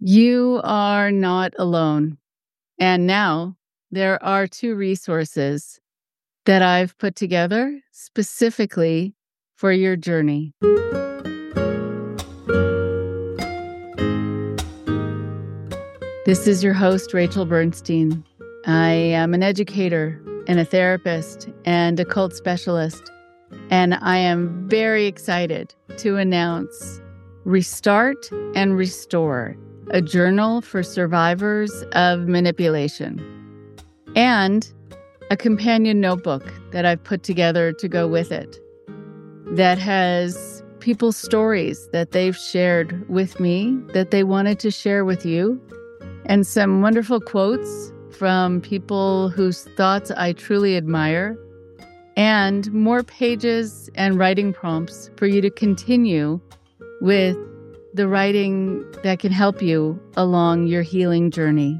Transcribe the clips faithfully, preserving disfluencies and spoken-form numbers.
You are not alone. And now there are two resources that I've put together specifically for your journey. This is your host, Rachel Bernstein. I am an educator and a therapist and a cult specialist, and I am very excited to announce Restart and Restore, a journal for survivors of manipulation, and a companion notebook that I've put together to go with it that has people's stories that they've shared with me that they wanted to share with you, and some wonderful quotes from people whose thoughts I truly admire, and more pages and writing prompts for you to continue with the writing that can help you along your healing journey.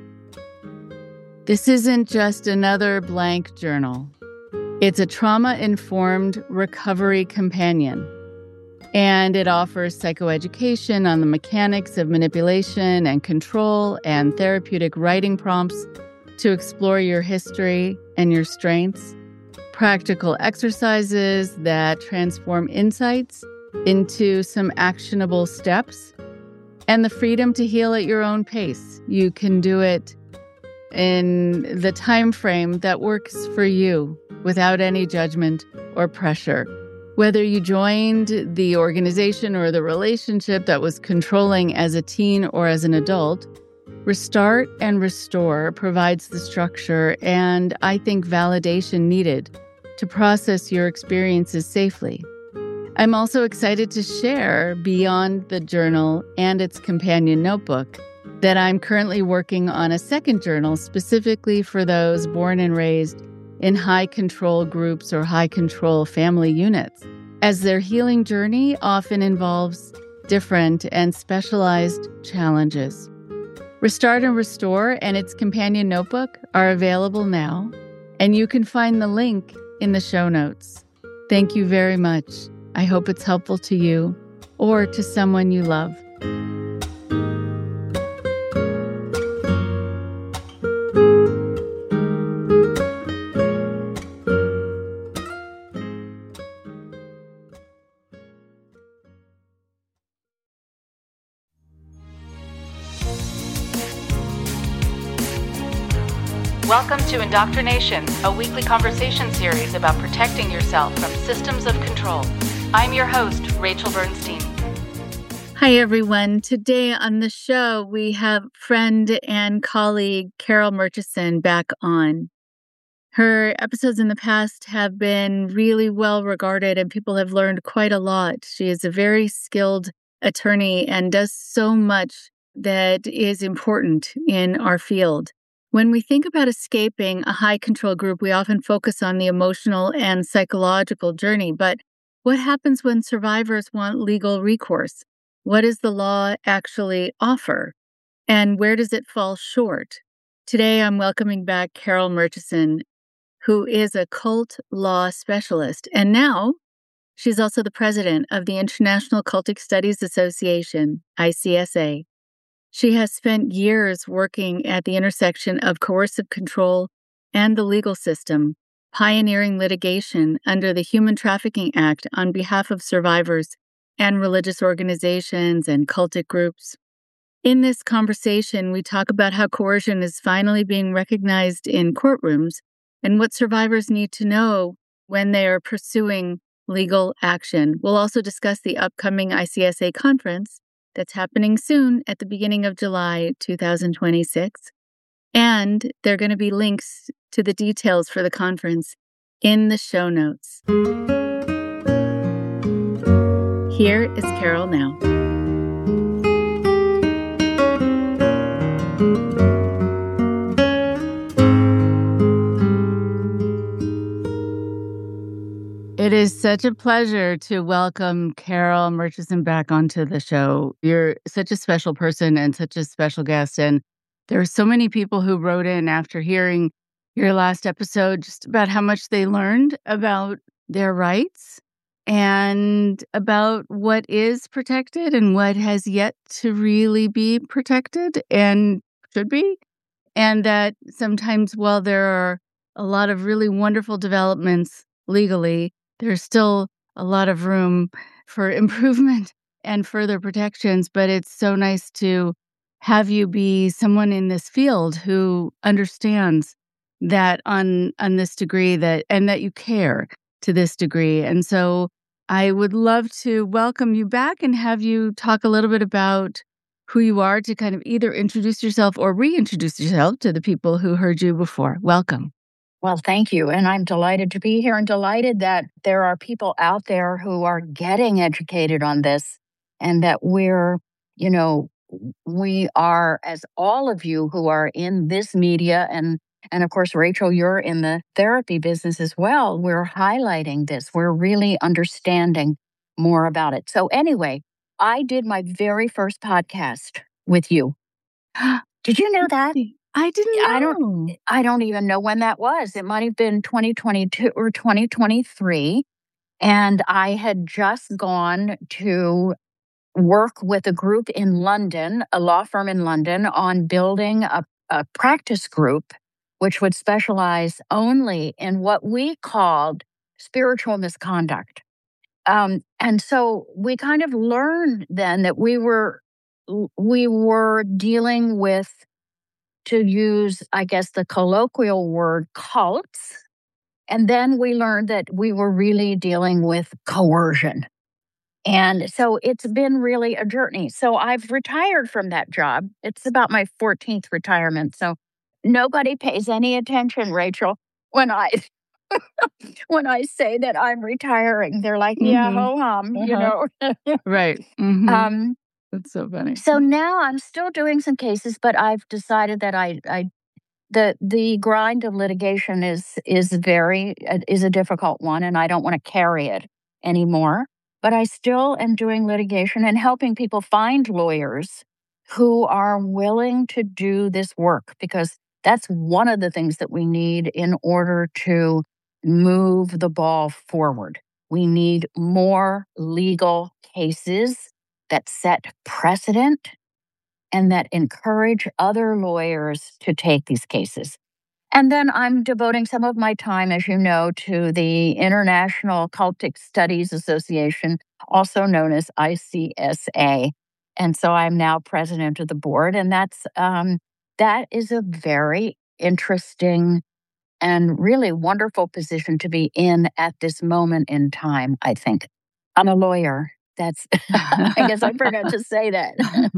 This isn't just another blank journal. It's a trauma-informed recovery companion, and it offers psychoeducation on the mechanics of manipulation and control and therapeutic writing prompts to explore your history and your strengths, practical exercises that transform insights into some actionable steps, and the freedom to heal at your own pace. You can do it in the time frame that works for you without any judgment or pressure. Whether you joined the organization or the relationship that was controlling as a teen or as an adult, Restart and Restore provides the structure and, I think, validation needed to process your experiences safely. I'm also excited to share, beyond the journal and its companion notebook, that I'm currently working on a second journal specifically for those born and raised in high control groups or high control family units, as their healing journey often involves different and specialized challenges. Restart and Restore and its companion notebook are available now, and you can find the link in the show notes. Thank you very much. I hope it's helpful to you or to someone you love. Welcome to Indoctrination, a weekly conversation series about protecting yourself from systems of control. I'm your host, Rachel Bernstein. Hi, everyone. Today on the show, we have friend and colleague Carol Murchison back on. Her episodes in the past have been really well regarded, and people have learned quite a lot. She is a very skilled attorney and does so much that is important in our field. When we think about escaping a high control group, we often focus on the emotional and psychological journey. But what happens when survivors want legal recourse? What does the law actually offer? And where does it fall short? Today, I'm welcoming back Carol Murchison, who is a cult law specialist. And now she's also the president of the International Cultic Studies Association, I C S A. She has spent years working at the intersection of coercive control and the legal system, pioneering litigation under the Human Trafficking Act on behalf of survivors and religious organizations and cultic groups. In this conversation, we talk about how coercion is finally being recognized in courtrooms and what survivors need to know when they are pursuing legal action. We'll also discuss the upcoming I C S A conference that's happening soon at the beginning of July two thousand twenty-six. And there are going to be links to the details for the conference in the show notes. Here is Carol now. It is such a pleasure to welcome Carol Murchison back onto the show. You're such a special person and such a special guest. And there are so many people who wrote in after hearing your last episode just about how much they learned about their rights and about what is protected and what has yet to really be protected and should be. And that sometimes, while there are a lot of really wonderful developments legally, there's still a lot of room for improvement and further protections. But it's so nice to have you be someone in this field who understands that on on this degree, that and that you care to this degree. And so I would love to welcome you back and have you talk a little bit about who you are, to kind of either introduce yourself or reintroduce yourself to the people who heard you before. Welcome. Well, thank you. And I'm delighted to be here and delighted that there are people out there who are getting educated on this, and that we're, you know, we are, as all of you who are in this media, and and of course, Rachel, you're in the therapy business as well. We're highlighting this. We're really understanding more about it. So anyway, I did my very first podcast with you. Did you know that? I didn't know. I don't I don't even know when that was. It might have been twenty twenty-two or twenty twenty-three. And I had just gone to work with a group in London, a law firm in London, on building a, a practice group which would specialize only in what we called spiritual misconduct. Um, and so we kind of learned then that we were we were dealing with, to use, I guess, the colloquial word, cults. And then we learned that we were really dealing with coercion. And so it's been really a journey. So I've retired from that job. It's about my fourteenth retirement. So nobody pays any attention, Rachel, when I when I say that I'm retiring. They're like, yeah, Mhm. ho hum, you Uh-huh. know. Right. Mhm. um, That's so funny. so now I'm still doing some cases, but I've decided that I, I the the grind of litigation is is very uh, is a difficult one, and I don't want to carry it anymore. But I still am doing litigation and helping people find lawyers who are willing to do this work, because that's one of the things that we need in order to move the ball forward. We need more legal cases that set precedent and that encourage other lawyers to take these cases. And then I'm devoting some of my time, as you know, to the International Cultic Studies Association, also known as I C S A. And so I'm now president of the board, and that's um, that is a very interesting and really wonderful position to be in at this moment in time, I think. I'm a lawyer. That's, I guess I forgot to say that.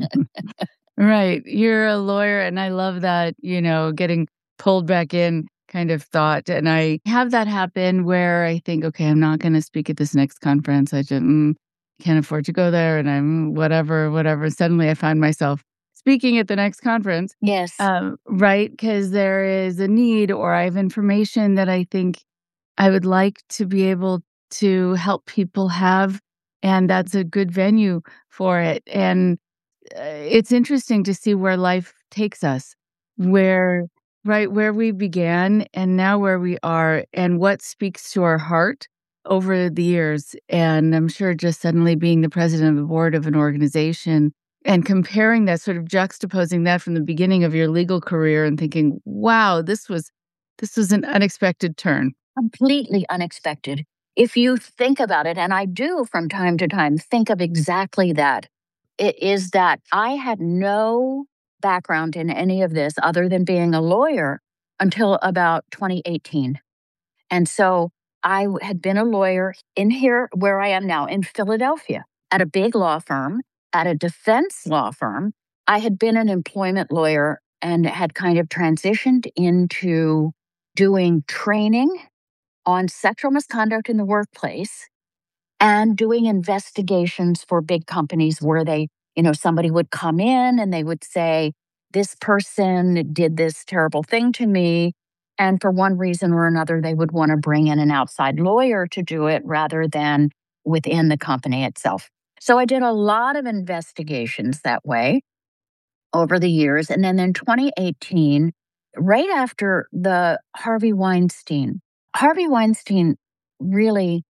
Right. You're a lawyer, and I love that, you know, getting pulled back in kind of thought. And I have that happen where I think, okay, I'm not going to speak at this next conference. I just mm, can't afford to go there, and I'm whatever, whatever. Suddenly I find myself speaking at the next conference. Yes. Um, right. Because there is a need, or I have information that I think I would like to be able to help people have. And that's a good venue for it. And uh, it's interesting to see where life takes us, where, right, where we began and now where we are, and what speaks to our heart over the years. And I'm sure just suddenly being the president of the board of an organization and comparing that, sort of juxtaposing that from the beginning of your legal career and thinking, wow, this was this was an unexpected turn. Completely unexpected. If you think about it, and I do from time to time think of exactly that, it is that I had no background in any of this other than being a lawyer until about twenty eighteen. And so I had been a lawyer in here where I am now in Philadelphia at a big law firm, at a defense law firm. I had been an employment lawyer and had kind of transitioned into doing training on sexual misconduct in the workplace and doing investigations for big companies where they, you know, somebody would come in and they would say, this person did this terrible thing to me. And for one reason or another, they would want to bring in an outside lawyer to do it rather than within the company itself. So I did a lot of investigations that way over the years. And then in twenty eighteen, right after the Harvey Weinstein, Harvey Weinstein really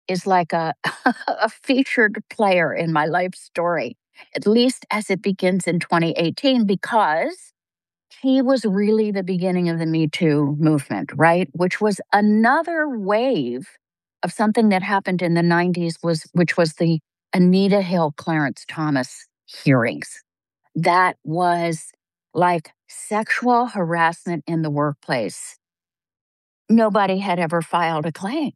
is like a, a featured player in my life story, at least as it begins in twenty eighteen, because he was really the beginning of the Me Too movement, right? Which was another wave of something that happened in the nineties, was which was the Anita Hill Clarence Thomas hearings. That was like sexual harassment in the workplace. Nobody had ever filed a claim.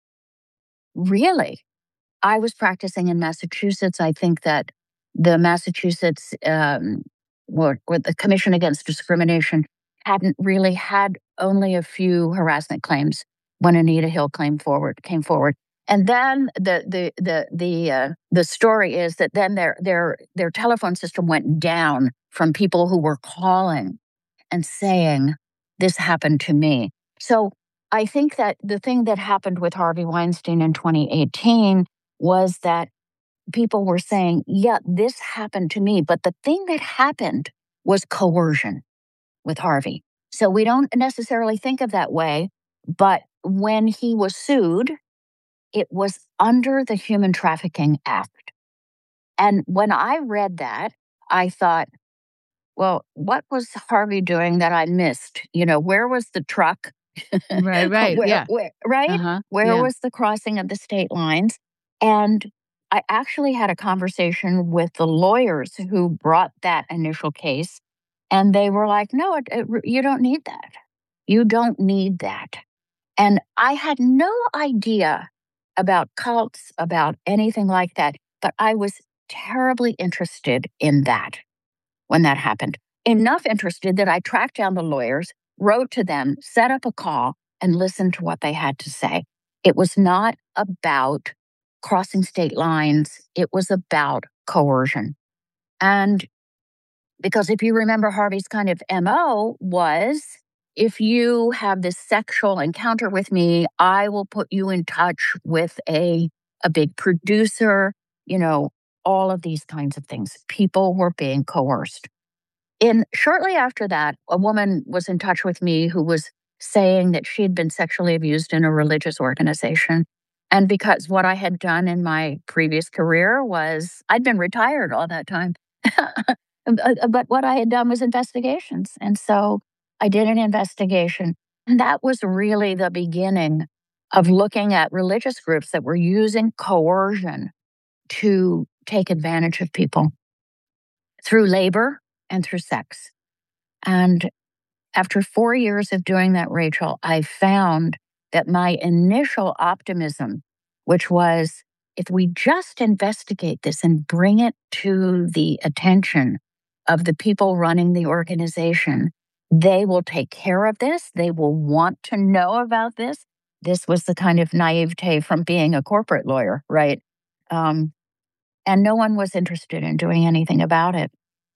Really? I was practicing in Massachusetts. I think that the Massachusetts um, or, or the Commission Against Discrimination hadn't really had only a few harassment claims when Anita Hill came forward. Came forward, and then the the the the uh, the story is that then their their their telephone system went down from people who were calling and saying, "This happened to me." So I think that the thing that happened with Harvey Weinstein in twenty eighteen was that people were saying, yeah, this happened to me. But the thing that happened was coercion with Harvey. So we don't necessarily think of that way. But when he was sued, it was under the Human Trafficking Act. And when I read that, I thought, well, what was Harvey doing that I missed? You know, where was the truck? Right, right. where, Yeah. where, right? Uh-huh. Where Yeah. was the crossing of the state lines? And I actually had a conversation with the lawyers who brought that initial case, and they were like, no, it, it, you don't need that. You don't need that. And I had no idea about cults, about anything like that, but I was terribly interested in that when that happened. Enough interested that I tracked down the lawyers, wrote to them, set up a call, and listened to what they had to say. It was not about crossing state lines. It was about coercion. And because if you remember, Harvey's kind of M O was, if you have this sexual encounter with me, I will put you in touch with a, a big producer, you know, all of these kinds of things. People were being coerced. In shortly after that, a woman was in touch with me who was saying that she had been sexually abused in a religious organization. And because what I had done in my previous career was, I'd been retired all that time. But what I had done was investigations. And so I did an investigation. And that was really the beginning of looking at religious groups that were using coercion to take advantage of people through labor and through sex. And after four years of doing that, Rachel, I found that my initial optimism, which was, if we just investigate this and bring it to the attention of the people running the organization, they will take care of this. They will want to know about this. This was the kind of naivete from being a corporate lawyer, right? Um, and no one was interested in doing anything about it.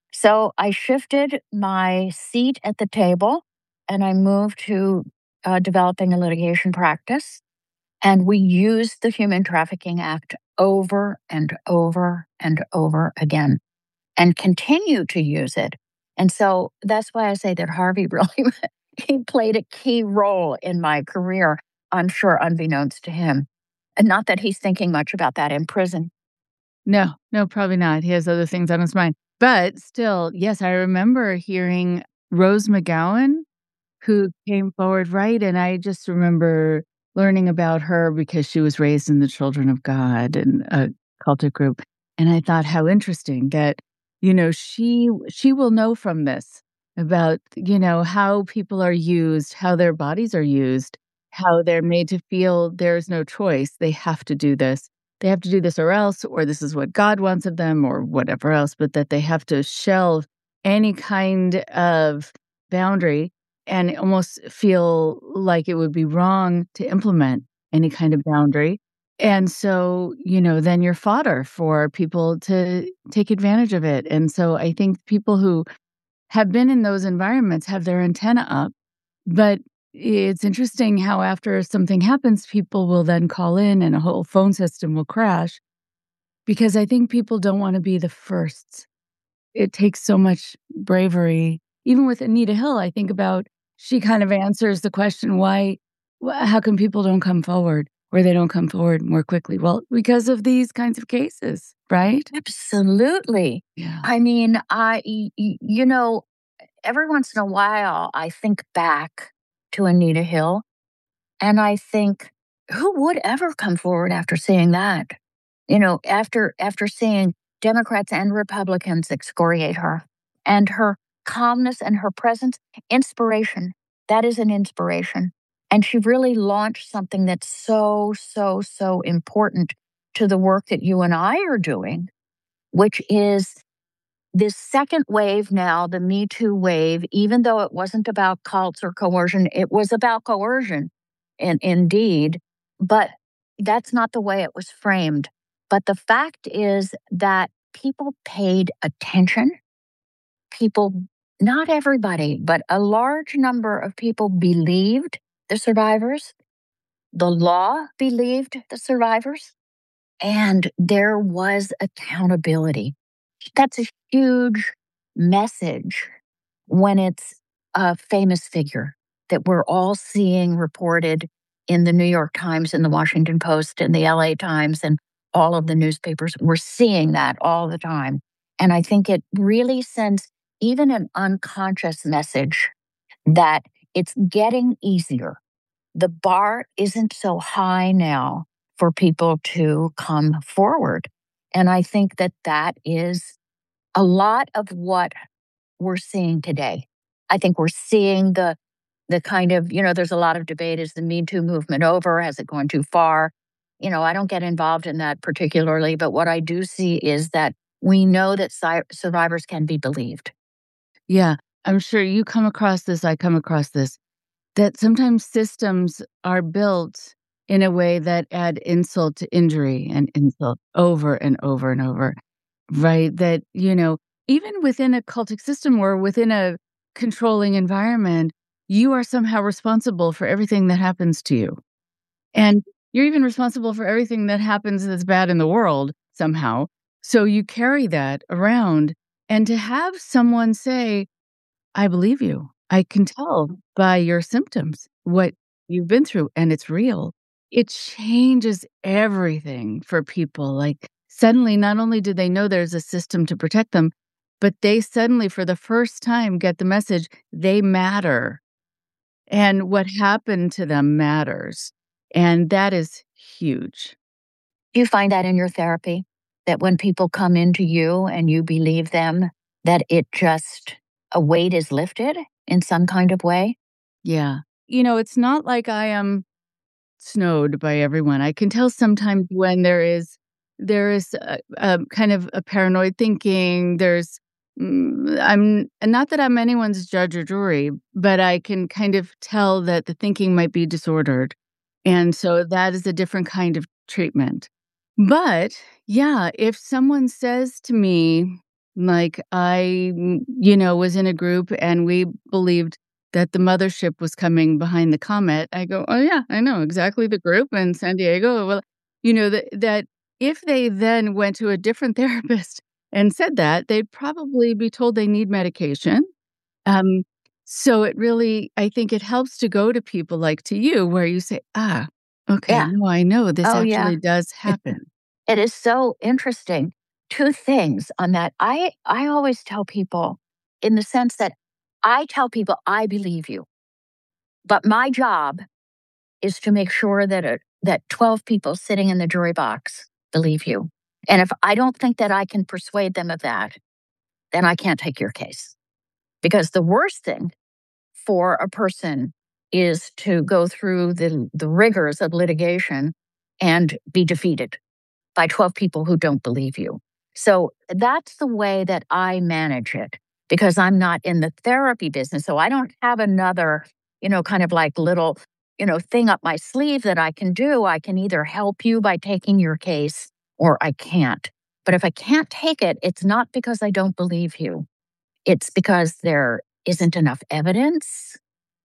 So I shifted my seat at the table and I moved to uh, developing a litigation practice. And we used the Human Trafficking Act over and over and over again and continue to use it. And so that's why I say that Harvey really he played a key role in my career, I'm sure unbeknownst to him. And not that he's thinking much about that in prison. No, no, probably not. He has other things on his mind. But still, yes, I remember hearing Rose McGowan, who came forward, right? And I just remember learning about her because she was raised in the Children of God and a cultic group. And I thought, how interesting that, you know, she she will know from this about, you know, how people are used, how their bodies are used, how they're made to feel there's no choice. They have to do this. They have to do this or else, or this is what God wants of them, or whatever else, but that they have to shelve any kind of boundary and almost feel like it would be wrong to implement any kind of boundary. And so, you know, then you're fodder for people to take advantage of it. And so I think people who have been in those environments have their antenna up. But it's interesting how after something happens, people will then call in and a whole phone system will crash, because I think people don't want to be the firsts. It takes so much bravery. Even with Anita Hill, I think about, she kind of answers the question, why, wh- how come people don't come forward? or they don't come forward more quickly? Well, because of these kinds of cases, right? Absolutely. Yeah. I mean, I, y- y- you know, every once in a while, I think back to Anita Hill and I think, who would ever come forward after seeing that? You know, after after seeing Democrats and Republicans excoriate her and her calmness and her presence, inspiration. That is an inspiration. And she really launched something that's so, so, so important to the work that you and I are doing, which is this second wave now, the Me Too wave. Even though it wasn't about cults or coercion, it was about coercion, in, indeed. But that's not the way it was framed. But the fact is that people paid attention. People, not everybody, but a large number of people believed the survivors. The law believed the survivors. And there was accountability. That's a huge message when it's a famous figure that we're all seeing reported in the New York Times and the Washington Post and the L A Times and all of the newspapers. We're seeing that all the time. And I think it really sends even an unconscious message that it's getting easier. The bar isn't so high now for people to come forward. And I think that that is a lot of what we're seeing today. I think we're seeing the the kind of, you know, there's a lot of debate. Is the Me Too movement over? Has it gone too far? You know, I don't get involved in that particularly, but what I do see is that we know that si- survivors can be believed. Yeah. I'm sure you come across this, I come across this, that sometimes systems are built in a way that add insult to injury and insult over and over and over, right? That, you know, even within a cultic system or within a controlling environment, you are somehow responsible for everything that happens to you. And you're even responsible for everything that happens that's bad in the world somehow. So you carry that around. And to have someone say, I believe you. I can tell by your symptoms what you've been through, and it's real. It changes everything for people. Like, suddenly, not only do they know there's a system to protect them, but they suddenly, for the first time, get the message they matter. And what happened to them matters. And that is huge. Do you find that in your therapy? That when people come into you and you believe them, that it just, a weight is lifted in some kind of way? Yeah. You know, it's not like I am snowed by everyone. I can tell sometimes when there is there is a, a kind of a paranoid thinking. There's mm, I'm and not that I'm anyone's judge or jury, but I can kind of tell that the thinking might be disordered. And so that is a different kind of treatment. But yeah, if someone says to me, like, I, mm, you know, was in a group and we believed that the mothership was coming behind the comet, I go, "Oh, yeah, I know exactly the group in San Diego." Well, you know, that that if they then went to a different therapist and said that, they'd probably be told they need medication. Um, so it really, I think it helps to go to people like to you where you say, "Ah, okay, Yeah. now I know this Oh, yeah. actually does happen." It is so interesting. Two things on that. I I always tell people in the sense that I tell people I believe you. But my job is to make sure that it, that twelve people sitting in the jury box believe you. And if I don't think that I can persuade them of that, then I can't take your case. Because the worst thing for a person is to go through the, the rigors of litigation and be defeated by twelve people who don't believe you. So that's the way that I manage it because I'm not in the therapy business. So I don't have another, you know, kind of like little, you know, thing up my sleeve that I can do. I can either help you by taking your case or I can't. But if I can't take it, it's not because I don't believe you. It's because there isn't enough evidence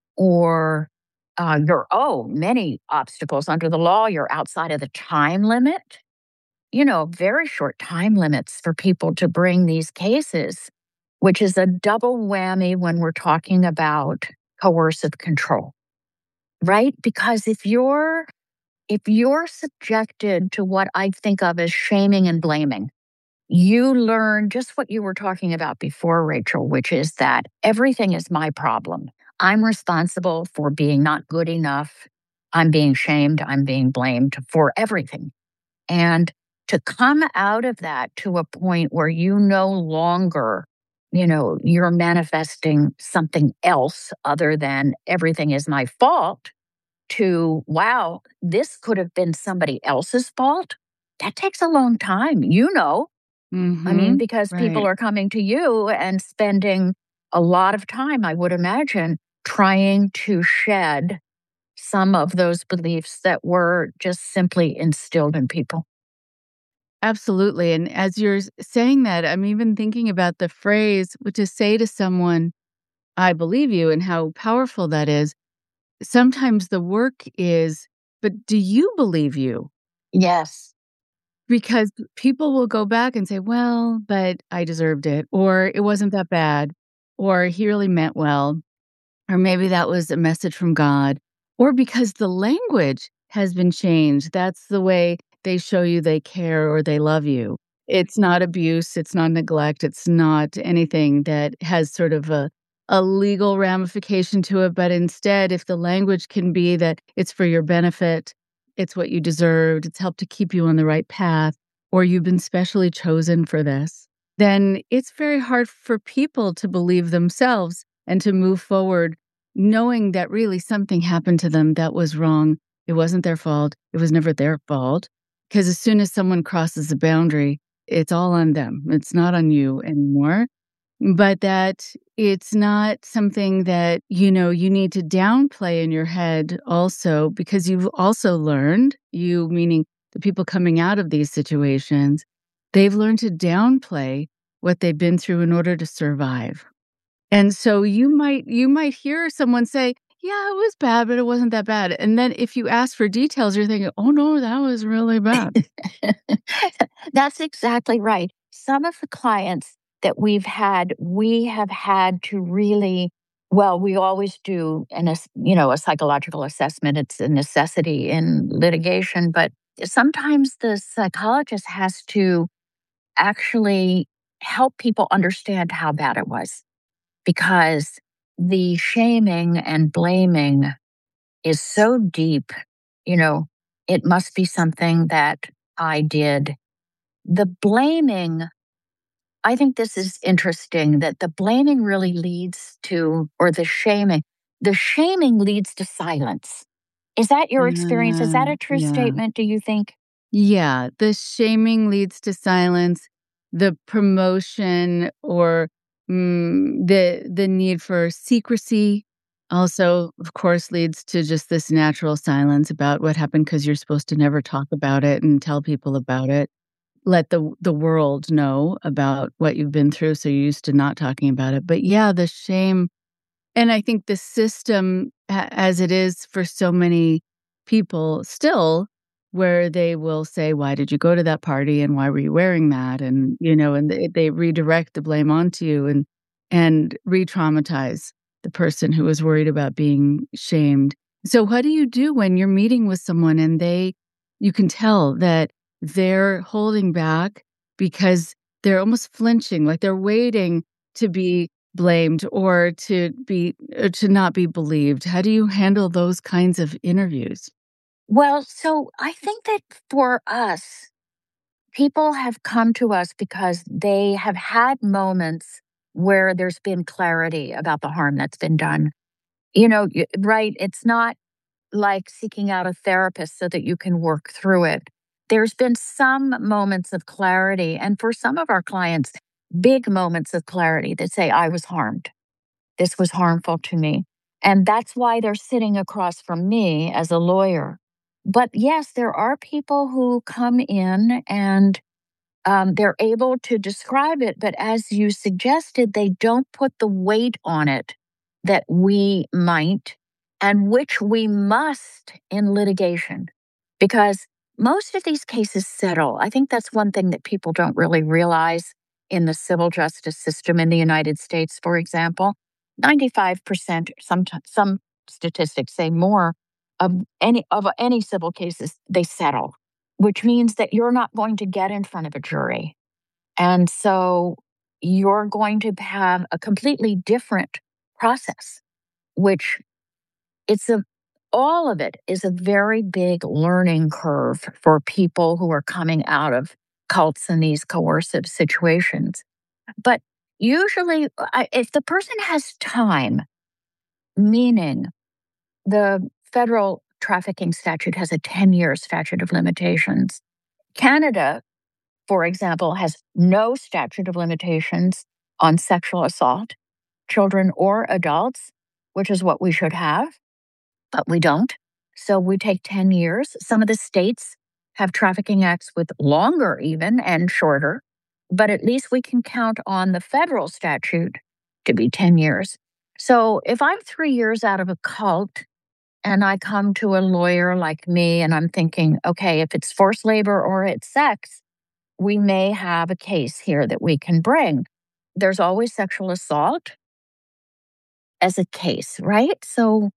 or uh, you're, oh, many obstacles under the law. You're outside of the time limit. You know, very short time limits for people to bring these cases, which is a double whammy when we're talking about coercive control, right? Because if you're if you're subjected to what I think of as shaming and blaming, you learn just what you were talking about before, Rachel, which is that everything is my problem. I'm responsible for being not good enough. I'm being shamed. I'm being blamed for everything. And to come out of that to a point where you no longer, you know, you're manifesting something else other than everything is my fault, to, wow, this could have been somebody else's fault. That takes a long time, you know. I mean, Mm-hmm. because people Right. are coming to you and spending a lot of time, I would imagine, trying to shed some of those beliefs that were just simply instilled in people. Absolutely. And as you're s- saying that, I'm even thinking about the phrase, which is say to someone, I believe you, and how powerful that is. Sometimes the work is, but do you believe you? Yes. Because people will go back and say, well, but I deserved it, or it wasn't that bad, or he really meant well, or maybe that was a message from God, or because the language has been changed. That's the way they show you they care or they love you. It's not abuse, it's not neglect, it's not anything that has sort of a a legal ramification to it, but instead, if the language can be that it's for your benefit, it's what you deserved, it's helped to keep you on the right path, or you've been specially chosen for this, then it's very hard for people to believe themselves and to move forward knowing that really something happened to them that was wrong. It wasn't their fault. It was never their fault. Because as soon as someone crosses a boundary, it's all on them. It's not on you anymore. But that it's not something that, you know, you need to downplay in your head also, because you've also learned, you meaning the people coming out of these situations, they've learned to downplay what they've been through in order to survive. And so you might you might hear someone say, "Yeah, it was bad, but it wasn't that bad." And then if you ask for details, you're thinking, "Oh, no, that was really bad." That's exactly right. Some of the clients that we've had, we have had to really, well, we always do an, ass- you know, a psychological assessment. It's a necessity in litigation, but sometimes the psychologist has to actually help people understand how bad it was, because the shaming and blaming is so deep. You know, it must be something that I did. The blaming, I think this is interesting, that the blaming really leads to, or the shaming, the shaming leads to silence. Is that your experience? Is that Uh, a true yeah. statement, do you think? Yeah, the shaming leads to silence. The promotion or, mm, the the need for secrecy also, of course, leads to just this natural silence about what happened because 'cause you're supposed to never talk about it and tell people about it. Let the the world know about what you've been through, so you're used to not talking about it. But yeah, the shame, and I think the system a as it is for so many people still, where they will say, "Why did you go to that party, and why were you wearing that?" And, you know, and they they redirect the blame onto you and and re-traumatize the person who was worried about being shamed. So what do you do when you're meeting with someone and they you can tell that they're holding back because they're almost flinching, like they're waiting to be blamed or to be or to not be believed? How do you handle those kinds of interviews? Well, so I think that for us, people have come to us because they have had moments where there's been clarity about the harm that's been done. You know, y- right? It's not like seeking out a therapist so that you can work through it. There's been some moments of clarity, and for some of our clients, big moments of clarity that say, I was harmed. This was harmful to me. And that's why they're sitting across from me as a lawyer. But yes, there are people who come in and um, they're able to describe it, but as you suggested, they don't put the weight on it that we might, and which we must in litigation, because most of these cases settle. I think that's one thing that people don't really realize in the civil justice system in the United States, for example. ninety-five percent, some, some statistics say more, of any of any civil cases, they settle, which means that you're not going to get in front of a jury. And so you're going to have a completely different process, which it's a all of it is a very big learning curve for people who are coming out of cults and these coercive situations. But usually, I- if the person has time, meaning the federal trafficking statute has a ten-year statute of limitations. Canada, for example, has no statute of limitations on sexual assault, children or adults, which is what we should have, but we don't. So we take ten years. Some of the states have trafficking acts with longer even and shorter, but at least we can count on the federal statute to be ten years. So if I'm three years out of a cult and I come to a lawyer like me and I'm thinking, okay, if it's forced labor or it's sex, we may have a case here that we can bring. There's always sexual assault as a case, right? So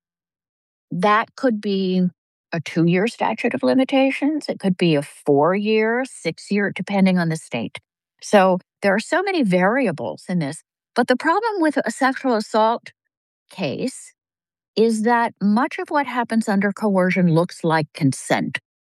that could be a two-year statute of limitations. It could be a four-year, six-year, depending on the state. So there are so many variables in this. But the problem with a sexual assault case is that much of what happens under coercion looks like consent.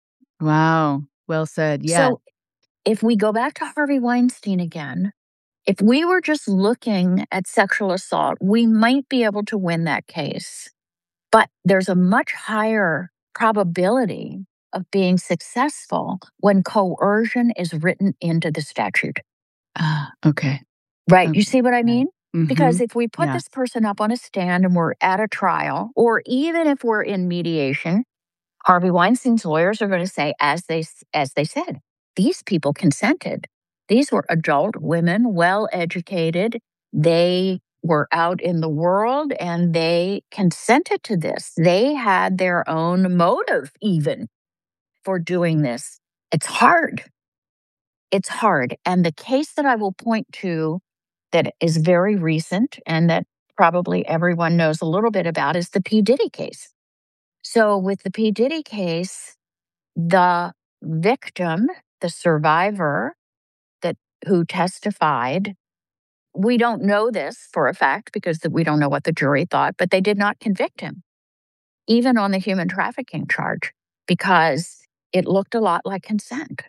Wow. Well said. Yeah. So if we go back to Harvey Weinstein again, if we were just looking at sexual assault, we might be able to win that case. But there's a much higher probability of being successful when coercion is written into the statute. Ah, okay. Right. Okay. You see what I mean? Mhm. Because if we put Yeah. this person up on a stand and we're at a trial, or even if we're in mediation, Harvey Weinstein's lawyers are going to say, as they as they said, these people consented. These were adult women, well educated. They were out in the world and they consented to this. They had their own motive even for doing this. It's hard. It's hard. And the case that I will point to that is very recent and that probably everyone knows a little bit about is the P. Diddy case. So with the P. Diddy case, the victim, the survivor that who testified, we don't know this for a fact because we don't know what the jury thought, but they did not convict him, even on the human trafficking charge, because it looked a lot like consent.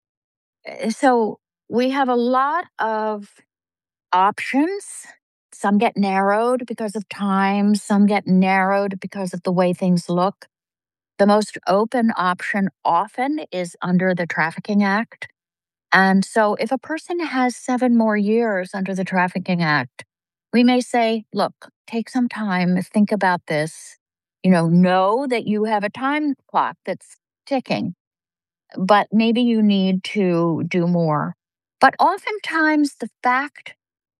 So we have a lot of options. Some get narrowed because of time, some get narrowed because of the way things look. The most open option often is under the Trafficking Act. And so if a person has seven more years under the Trafficking Act, we may say, look, take some time, think about this. You know, know that you have a time clock that's ticking, but maybe you need to do more. But oftentimes the fact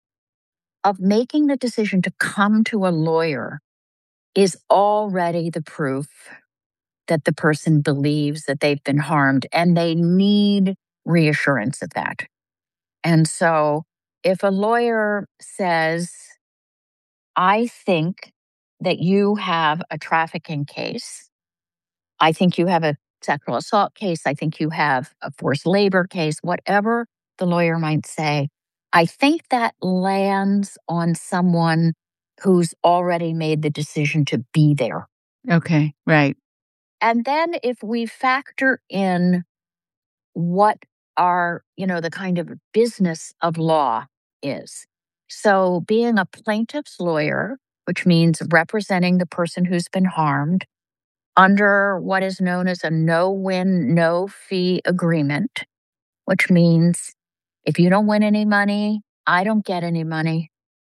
of making the decision to come to a lawyer is already the proof that the person believes that they've been harmed and they need reassurance of that. And so if a lawyer says, I think that you have a trafficking case, I think you have a sexual assault case, I think you have a forced labor case, whatever the lawyer might say, I think that lands on someone who's already made the decision to be there. Okay, right. And then if we factor in what our, you know, the kind of business of law is. So being a plaintiff's lawyer, which means representing the person who's been harmed under what is known as a no-win, no-fee agreement, which means if you don't win any money, I don't get any money.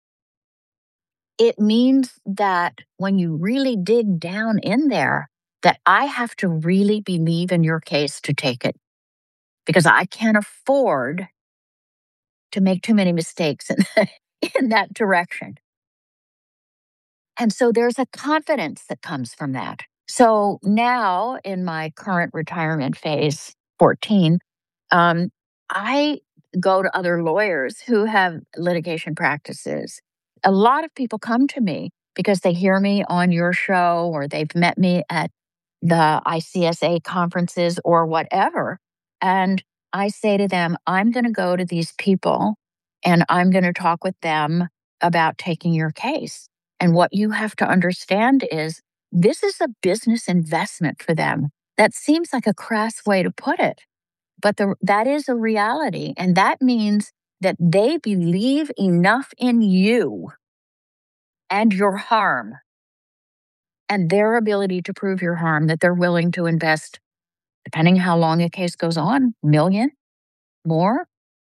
It means that when you really dig down in there, that I have to really believe in your case to take it because I can't afford to make too many mistakes in, in that direction. And so there's a confidence that comes from that. So now in my current retirement phase, fourteen, um, I go to other lawyers who have litigation practices. A lot of people come to me because they hear me on your show or they've met me at the I C S A conferences or whatever. And I say to them, I'm going to go to these people and I'm going to talk with them about taking your case. And what you have to understand is this is a business investment for them. That seems like a crass way to put it, but the, that is a reality. And that means that they believe enough in you and your harm and their ability to prove your harm that they're willing to invest, depending how long a case goes on, million, more.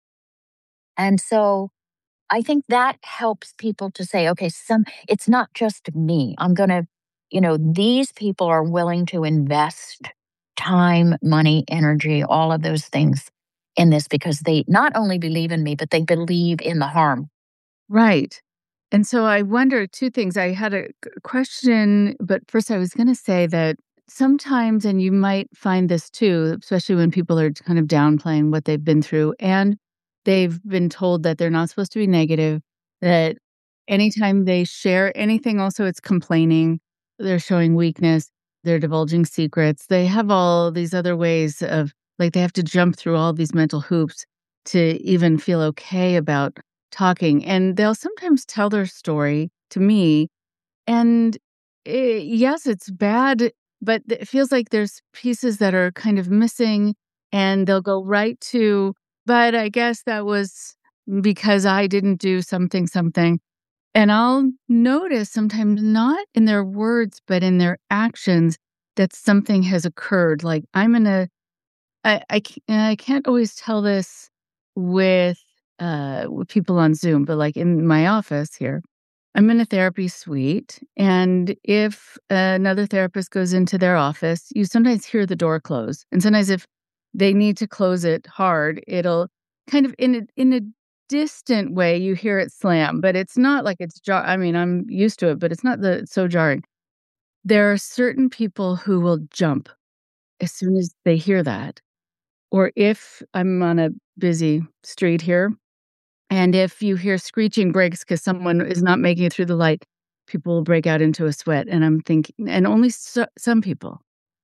And so I think that helps people to say, okay, some it's not just me. I'm going to, you know, these people are willing to invest time, money, energy, all of those things in this because they not only believe in me, but they believe in the harm. Right. And so I wonder two things. I had a question, but first I was going to say that sometimes, and you might find this too, especially when people are kind of downplaying what they've been through and they've been told that they're not supposed to be negative, that anytime they share anything, also it's complaining, they're showing weakness, they're divulging secrets. They have all these other ways of, like, they have to jump through all these mental hoops to even feel okay about talking. And they'll sometimes tell their story to me. And eh, yes, it's bad, but it feels like there's pieces that are kind of missing. And they'll go right to, but I guess that was because I didn't do something, something. And I'll notice sometimes not in their words, but in their actions that something has occurred. Like I'm in a, I, I, c- I can't always tell this with, uh, with people on Zoom, but like in my office here, I'm in a therapy suite. And if another therapist goes into their office, you sometimes hear the door close. And sometimes if they need to close it hard, it'll kind of in a, in a distant way, you hear it slam, but it's not like it's jar. I mean, I'm used to it, but it's not the it's so jarring. There are certain people who will jump as soon as they hear that. Or if I'm on a busy street here, and if you hear screeching brakes because someone is not making it through the light, people will break out into a sweat. And I'm thinking, and only so, some people.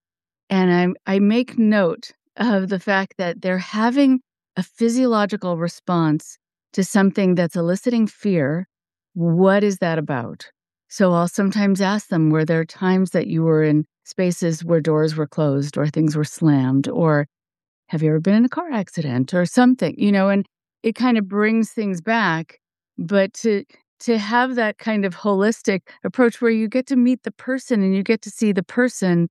And I I make note of the fact that they're having a physiological response to something that's eliciting fear. What is that about? So I'll sometimes ask them, were there times that you were in spaces where doors were closed or things were slammed, or have you ever been in a car accident or something, you know, and it kind of brings things back. But to to have that kind of holistic approach where you get to meet the person and you get to see the person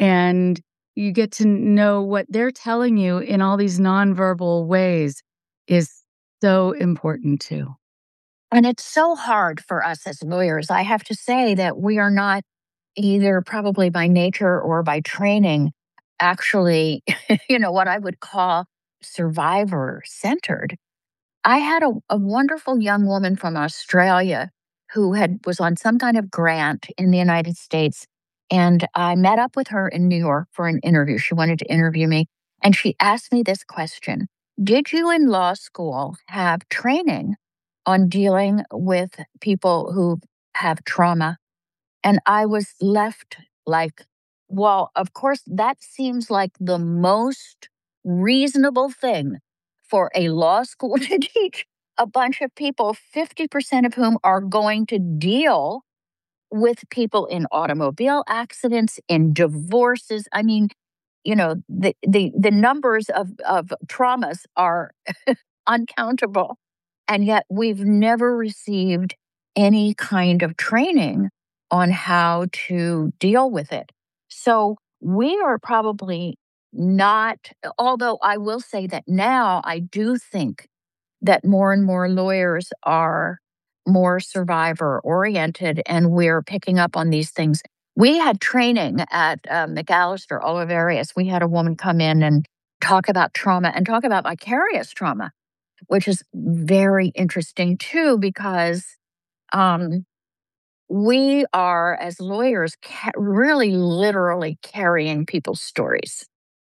and you get to know what they're telling you in all these nonverbal ways is so important too. And it's so hard for us as lawyers. I have to say that we are not either probably by nature or by training actually, you know, what I would call survivor centered. I had a, a wonderful young woman from Australia who had was on some kind of grant in the United States. And I met up with her in New York for an interview. She wanted to interview me. And she asked me this question: did you in law school have training on dealing with people who have trauma? And I was left like, well, of course, that seems like the most reasonable thing for a law school to teach a bunch of people, fifty percent of whom are going to deal with people in automobile accidents, in divorces. I mean, you know, the the, the numbers of, of traumas are uncountable. And yet we've never received any kind of training on how to deal with it. So we are probably not, although I will say that now I do think that more and more lawyers are more survivor oriented and we're picking up on these things. We had training at uh, McAllister Oliverius. We had a woman come in and talk about trauma and talk about vicarious trauma, which is very interesting too, because um, we are, as lawyers, ca- really literally carrying people's stories.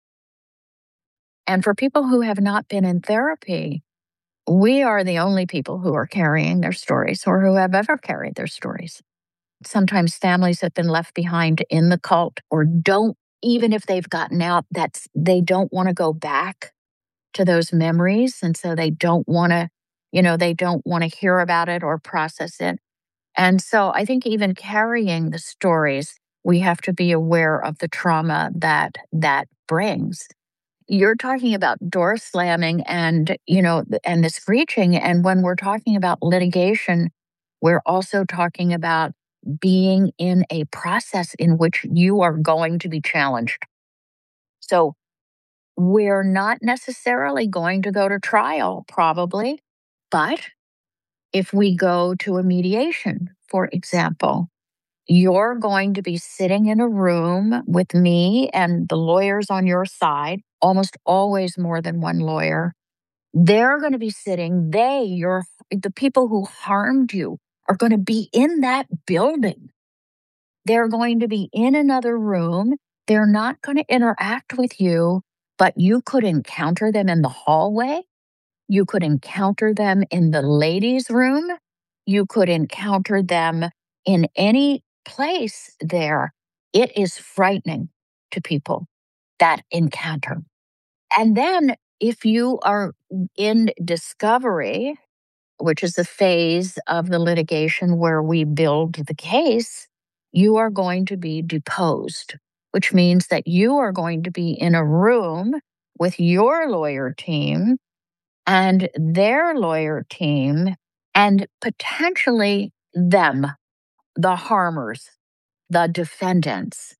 And for people who have not been in therapy, we are the only people who are carrying their stories or who have ever carried their stories. Sometimes families have been left behind in the cult or don't even if they've gotten out, that's they don't want to go back to those memories. And so they don't want to, you know, they don't want to hear about it or process it. And so I think even carrying the stories, we have to be aware of the trauma that that brings. You're talking about door slamming and, you know, and the screeching. And when we're talking about litigation, we're also talking about being in a process in which you are going to be challenged. So we're not necessarily going to go to trial, probably, but if we go to a mediation, for example, you're going to be sitting in a room with me and the lawyers on your side, almost always more than one lawyer. They're going to be sitting, they, your, the people who harmed you are going to be in that building. They're going to be in another room. They're not going to interact with you, but you could encounter them in the hallway. You could encounter them in the ladies' room. You could encounter them in any place there. It is frightening to people, that encounter. And then if you are in discovery, which is a phase of the litigation where we build the case, you are going to be deposed, which means that you are going to be in a room with your lawyer team and their lawyer team and potentially them, the harmers, the defendants.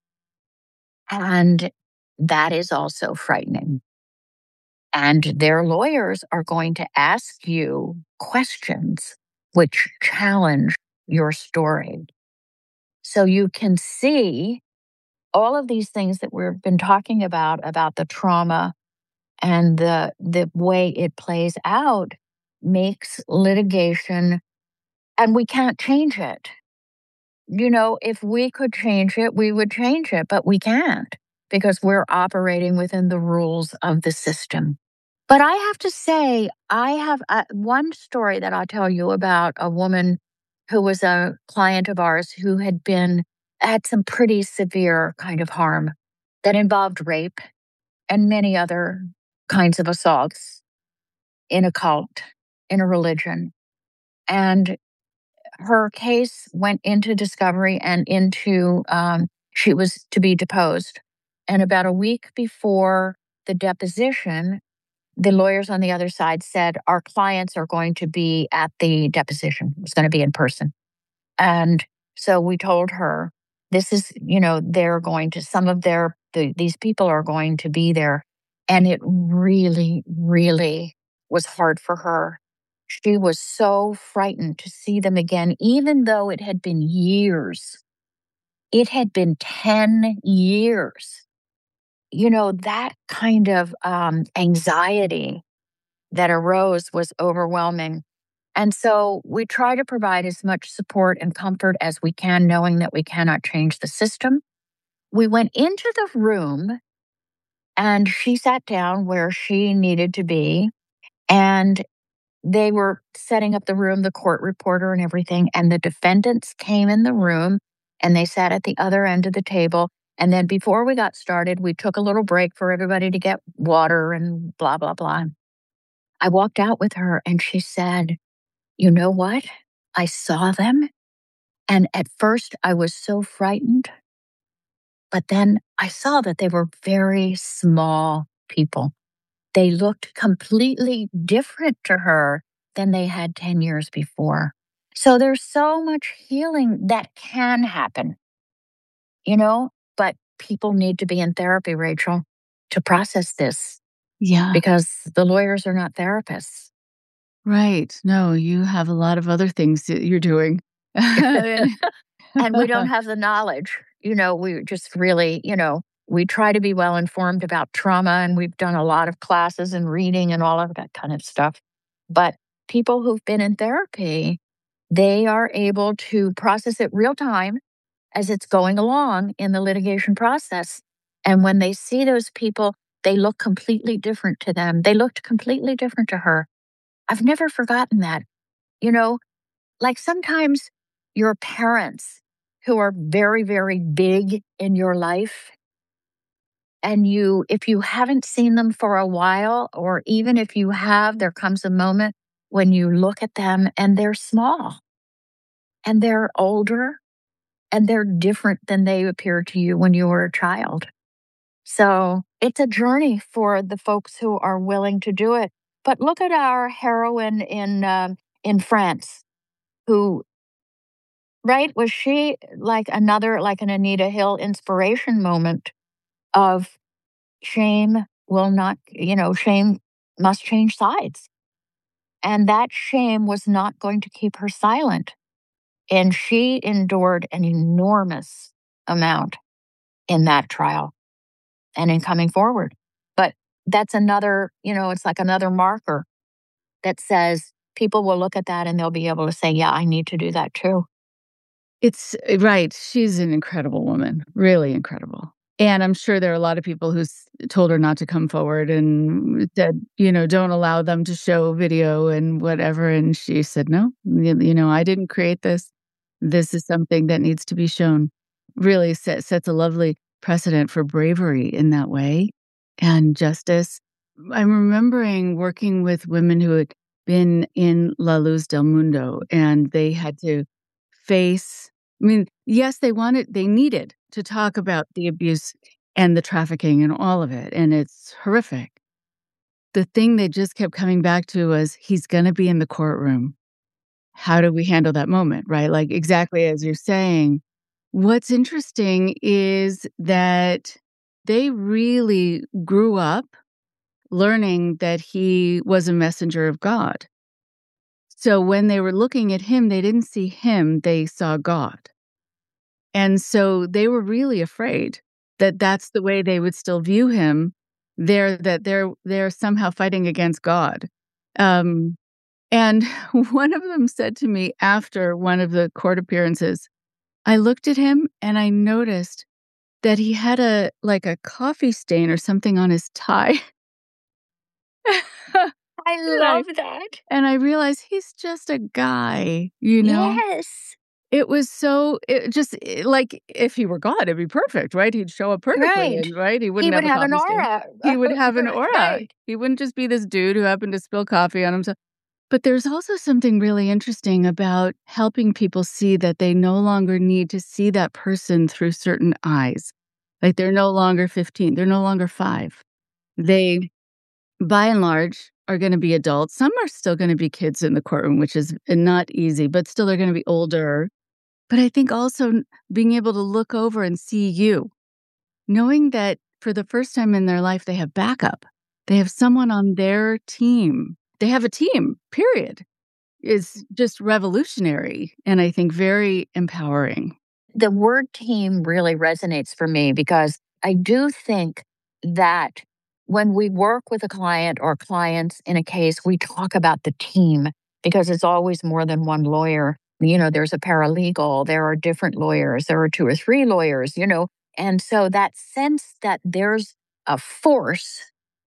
And that is also frightening. And their lawyers are going to ask you questions which challenge your story. So you can see all of these things that we've been talking about, about the trauma and the, the way it plays out makes litigation, and we can't change it. You know, if we could change it, we would change it, but we can't because we're operating within the rules of the system. But I have to say, I have uh, one story that I'll tell you about a woman who was a client of ours who had been, had some pretty severe kind of harm that involved rape and many other kinds of assaults in a cult, in a religion. And her case went into discovery and into, um, she was to be deposed. And about a week before the deposition, the lawyers on the other side said, our clients are going to be at the deposition. It's going to be in person. And so we told her, this is, you know, they're going to, some of their, the, these people are going to be there. And it really, really was hard for her. She was so frightened to see them again, even though it had been years. It had been ten years. You know, that kind of um, anxiety that arose was overwhelming. And so we try to provide as much support and comfort as we can, knowing that we cannot change the system. We went into the room and she sat down where she needed to be. And they were setting up the room, the court reporter and everything. And the defendants came in the room and they sat at the other end of the table. And then before we got started, we took a little break for everybody to get water and blah, blah, blah. I walked out with her and she said, you know what? I saw them. And at first I was so frightened. But then I saw that they were very small people. They looked completely different to her than they had ten years before. So there's so much healing that can happen, you know, but people need to be in therapy, Rachel, to process this. Yeah. Because the lawyers are not therapists. Right. No, you have a lot of other things that you're doing. And we don't have the knowledge. You know, we just really, you know, we try to be well informed about trauma, and we've done a lot of classes and reading and all of that kind of stuff. But people who've been in therapy, they are able to process it real time as it's going along in the litigation process. And when they see those people, they look completely different to them. They looked completely different to her. I've never forgotten that. You know, like sometimes your parents who are very, very big in your life, and you, if you haven't seen them for a while, or even if you have, there comes a moment when you look at them and they're small and they're older and they're different than they appeared to you when you were a child. So it's a journey for the folks who are willing to do it. But look at our heroine in um, in France, who, right, was she like another, like an Anita Hill inspiration moment of shame will not, you know, shame must change sides. And that shame was not going to keep her silent. And she endured an enormous amount in that trial and in coming forward. But that's another, you know, it's like another marker that says people will look at that and they'll be able to say, yeah, I need to do that too. It's right. She's an incredible woman, really incredible. And I'm sure there are a lot of people who s- told her not to come forward and said, you know, don't allow them to show video and whatever. And she said, no, you you know, I didn't create this. This is something that needs to be shown. Really set, sets a lovely precedent for bravery in that way and justice. I'm remembering working with women who had been in La Luz del Mundo, and they had to face, I mean, yes, they wanted, they needed to talk about the abuse and the trafficking and all of it, and it's horrific. The thing they just kept coming back to was, he's gonna be in the courtroom. How do we handle that moment, right? Like, exactly as you're saying. What's interesting is that they really grew up learning that he was a messenger of God. So when they were looking at him, they didn't see him, they saw God. And so they were really afraid that that's the way they would still view him. They're that they're they're somehow fighting against God. Um, and one of them said to me after one of the court appearances, I looked at him and I noticed that he had a like a coffee stain or something on his tie. I And I love that. and I realized he's just a guy, you know? Yes. It was so it just eh, like, if he were God, it'd be perfect, right? He'd show up perfectly Right. and right? He He wouldn't would have a have an coffee stain. aura. He would have an aura. Right. He wouldn't just be this dude who happened to spill coffee on himself. But there's also something really interesting about helping people see that they no longer need to see that person through certain eyes. Like, they're no longer fifteen, they're no longer five. They, by and large, are gonna be adults. Some are still gonna be kids in the courtroom, which is uh, not easy, but still they're gonna be older. But I think also n being able to look over and see you, knowing that for the first time in their life, they have backup. They have someone on their team. They have a team, period, is just revolutionary and I think very empowering. The word team really resonates for me because I do think that when we work with a client or clients in a case, we talk about the team because it's always more than one lawyer. You know, there's a paralegal, there are different lawyers, there are two or three lawyers, you know. And so that sense that there's a force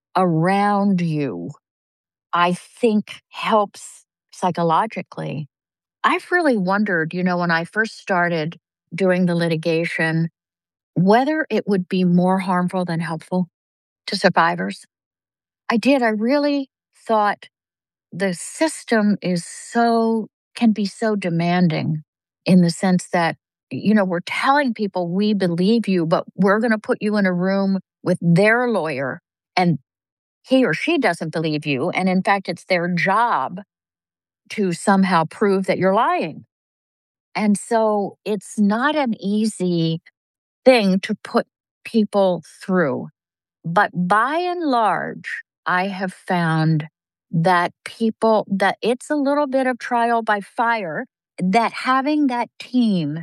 around you, I think helps psychologically. I've really wondered, you know, when I first started doing the litigation, whether it would be more harmful than helpful to survivors. I did. I really thought the system is so, can be so demanding in the sense that, you know, we're telling people we believe you, but we're going to put you in a room with their lawyer and he or she doesn't believe you. And in fact, it's their job to somehow prove that you're lying. And so it's not an easy thing to put people through. But by and large, I have found that people, that it's a little bit of trial by fire, that having that team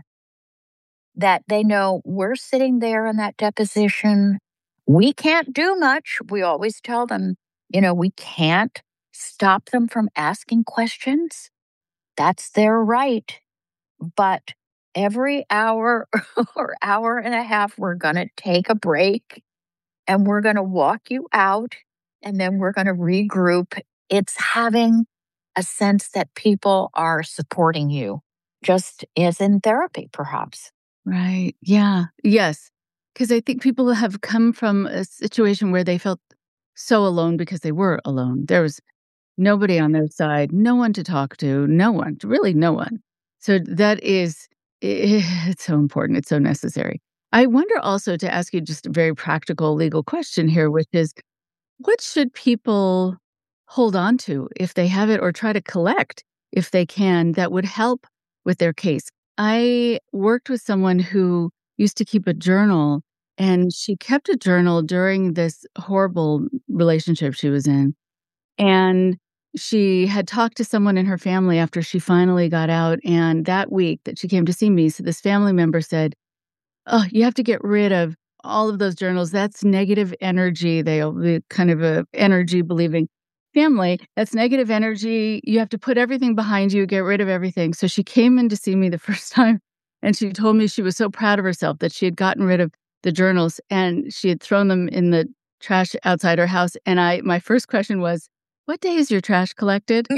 that they know we're sitting there in that deposition, we can't do much. We always tell them, you know, we can't stop them from asking questions. That's their right. But every hour or hour and a half, we're going to take a break and we're going to walk you out and then we're going to regroup. It's having a sense that people are supporting you, just as in therapy, perhaps. Right. Yeah. Yes. Because I think people have come from a situation where they felt so alone because they were alone. There was nobody on their side, no one to talk to, no one, really no one. So that is, i- it's so important. It's so necessary. I wonder also to ask you just a very practical legal question here, which is what should people hold on to if they have it or try to collect if they can that would help with their case? I worked with someone who used to keep a journal, and she kept a journal during this horrible relationship she was in. And she had talked to someone in her family after she finally got out. And that week that she came to see me, so this family member said, "Oh, you have to get rid of all of those journals. That's negative energy." They all the kind of a energy believing family. That's negative energy. You have to put everything behind you, get rid of everything. So she came in to see me the first time, and she told me she was so proud of herself that she had gotten rid of the journals and she had thrown them in the trash outside her house. And I my first question was, "What day is your trash collected?"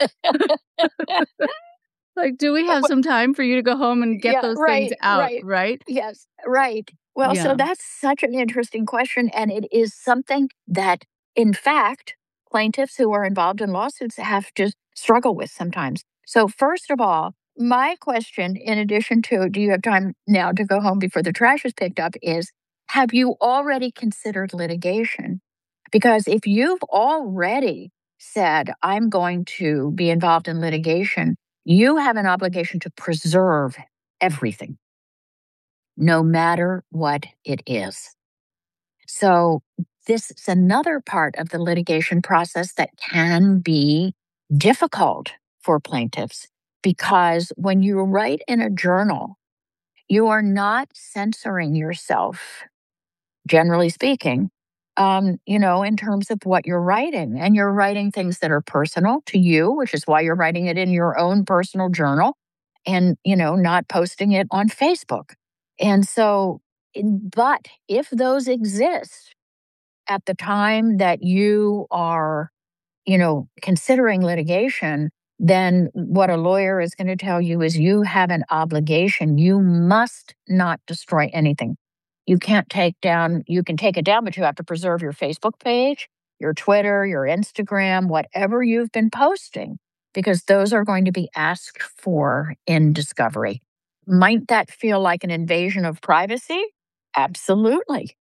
Like, "Do we have some time for you to go home and get Yeah, those things right, out?" right. Right? Yes, right. Well, so Yeah. that's such an interesting question. And it is something that, in fact, plaintiffs who are involved in lawsuits have to struggle with sometimes. So, first of all, my question, in addition to do you have time now to go home before the trash is picked up, is have you already considered litigation? Because if you've already said, I'm going to be involved in litigation, you have an obligation to preserve everything, no matter what it is. So, this is another part of the litigation process that can be difficult for plaintiffs because when you write in a journal, you are not censoring yourself, generally speaking, um, you know, in terms of what you're writing. And you're writing things that are personal to you, which is why you're writing it in your own personal journal and, you know, not posting it on Facebook. And so, in- but if those exist at the time that you are, you know, considering litigation, then what a lawyer is going to tell you is you have an obligation. You must not destroy anything. You can't take down, you can take it down, but you have to preserve your Facebook page, your Twitter, your Instagram, whatever you've been posting, because those are going to be asked for in discovery. Might that feel like an invasion of privacy? Absolutely.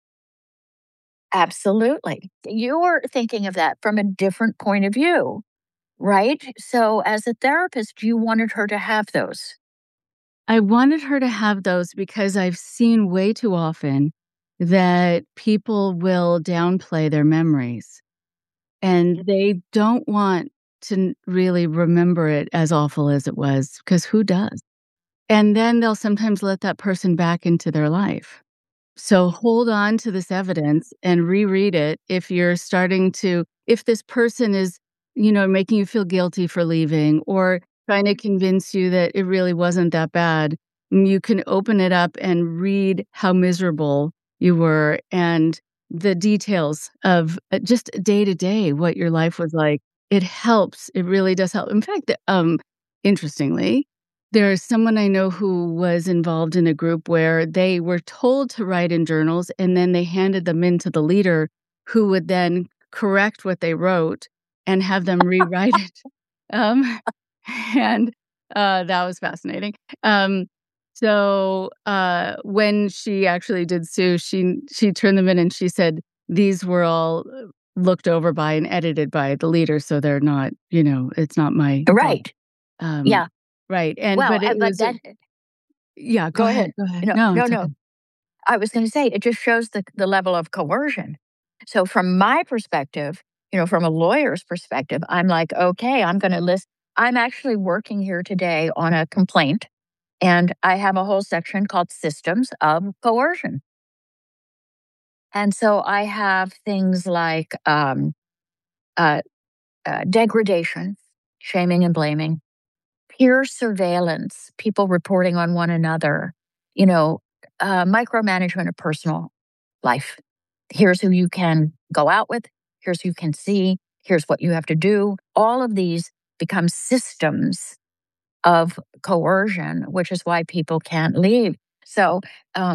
Absolutely. You were thinking of that from a different point of view, right? So, as a therapist, you wanted her to have those. I wanted her to have those because I've seen way too often that people will downplay their memories and they don't want to n- really remember it as awful as it was because who does? And then they'll sometimes let that person back into their life. So hold on to this evidence and reread it if you're starting to if this person is, you know, making you feel guilty for leaving or trying to convince you that it really wasn't that bad, you can open it up and read how miserable you were and the details of uh, just day to day what your life was like. It helps. It really does help. In fact, um, interestingly, there's someone I know who was involved in a group where they were told to write in journals, and then they handed them in to the leader who would then correct what they wrote and have them rewrite it. Um, and, uh, that was fascinating. Um, so, uh, when she actually did sue, she she turned them in and she said, "These were all, uh, looked over by and edited by the leader, so they're not, you know, it's not my fault." Right. Um Yeah. Right, and Well, but uh, it but was a that, yeah, go go ahead, ahead. go ahead. No, No, no, it's no. okay. I was going to say, it just shows the, the level of coercion. So, from my perspective, you know, from a lawyer's perspective, I'm like, okay, I'm going to list. I'm actually working here today on a complaint, and I have a whole section called Systems of Coercion. And so I have things like um, uh, uh, degradation, shaming and blaming, peer surveillance, people reporting on one another, you know, uh, micromanagement of personal life. Here's who you can go out with. Here's who you can see. Here's what you have to do. All of these become systems of coercion, which is why people can't leave. So, um,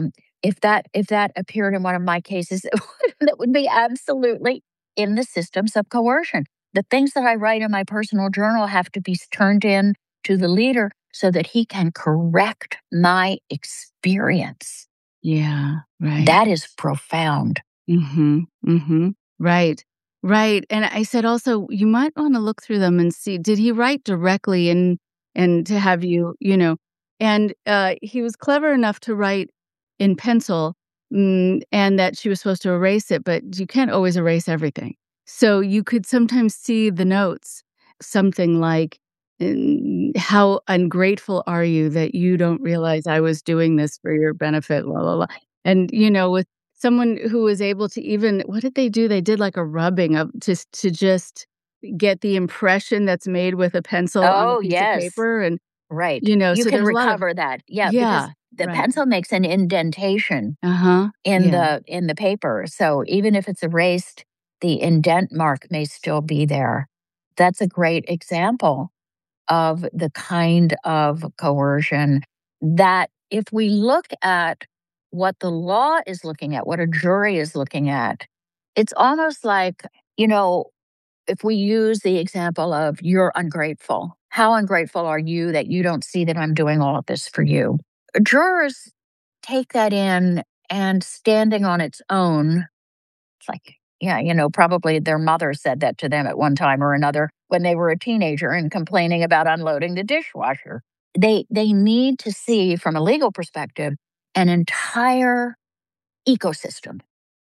if that if that appeared in one of my cases, that would be absolutely in the systems of coercion. The things that I write in my personal journal have to be turned in to the leader so that he can correct my experience. Yeah, right. That is profound. Mm-hmm. Mm-hmm. Right. Right. And I said also, you might want to look through them and see, did he write directly and and to have you, you know, and uh, he was clever enough to write in pencil, mm, and that she was supposed to erase it, but you can't always erase everything. So you could sometimes see the notes, something like, "Mm, how ungrateful are you that you don't realize I was doing this for your benefit, la, la, la." And, you know, with someone who was able to even what did they do? They did like a rubbing of just to just get the impression that's made with a pencil on a Oh, piece of yes. paper, and, Right. you know, You so can there's a lot of recover that. Yeah, because Yeah, the right. pencil makes an indentation Uh-huh. in Yeah. the in the paper. So even if it's erased, the indent mark may still be there. That's a great example of the kind of coercion that if we look at what the law is looking at, what a jury is looking at, it's almost like, you know, if we use the example of you're ungrateful, how ungrateful are you that you don't see that I'm doing all of this for you? Jurors take that in and standing on its own, it's like, yeah, you know, probably their mother said that to them at one time or another when they were a teenager and complaining about unloading the dishwasher. They they need to see from a legal perspective an entire ecosystem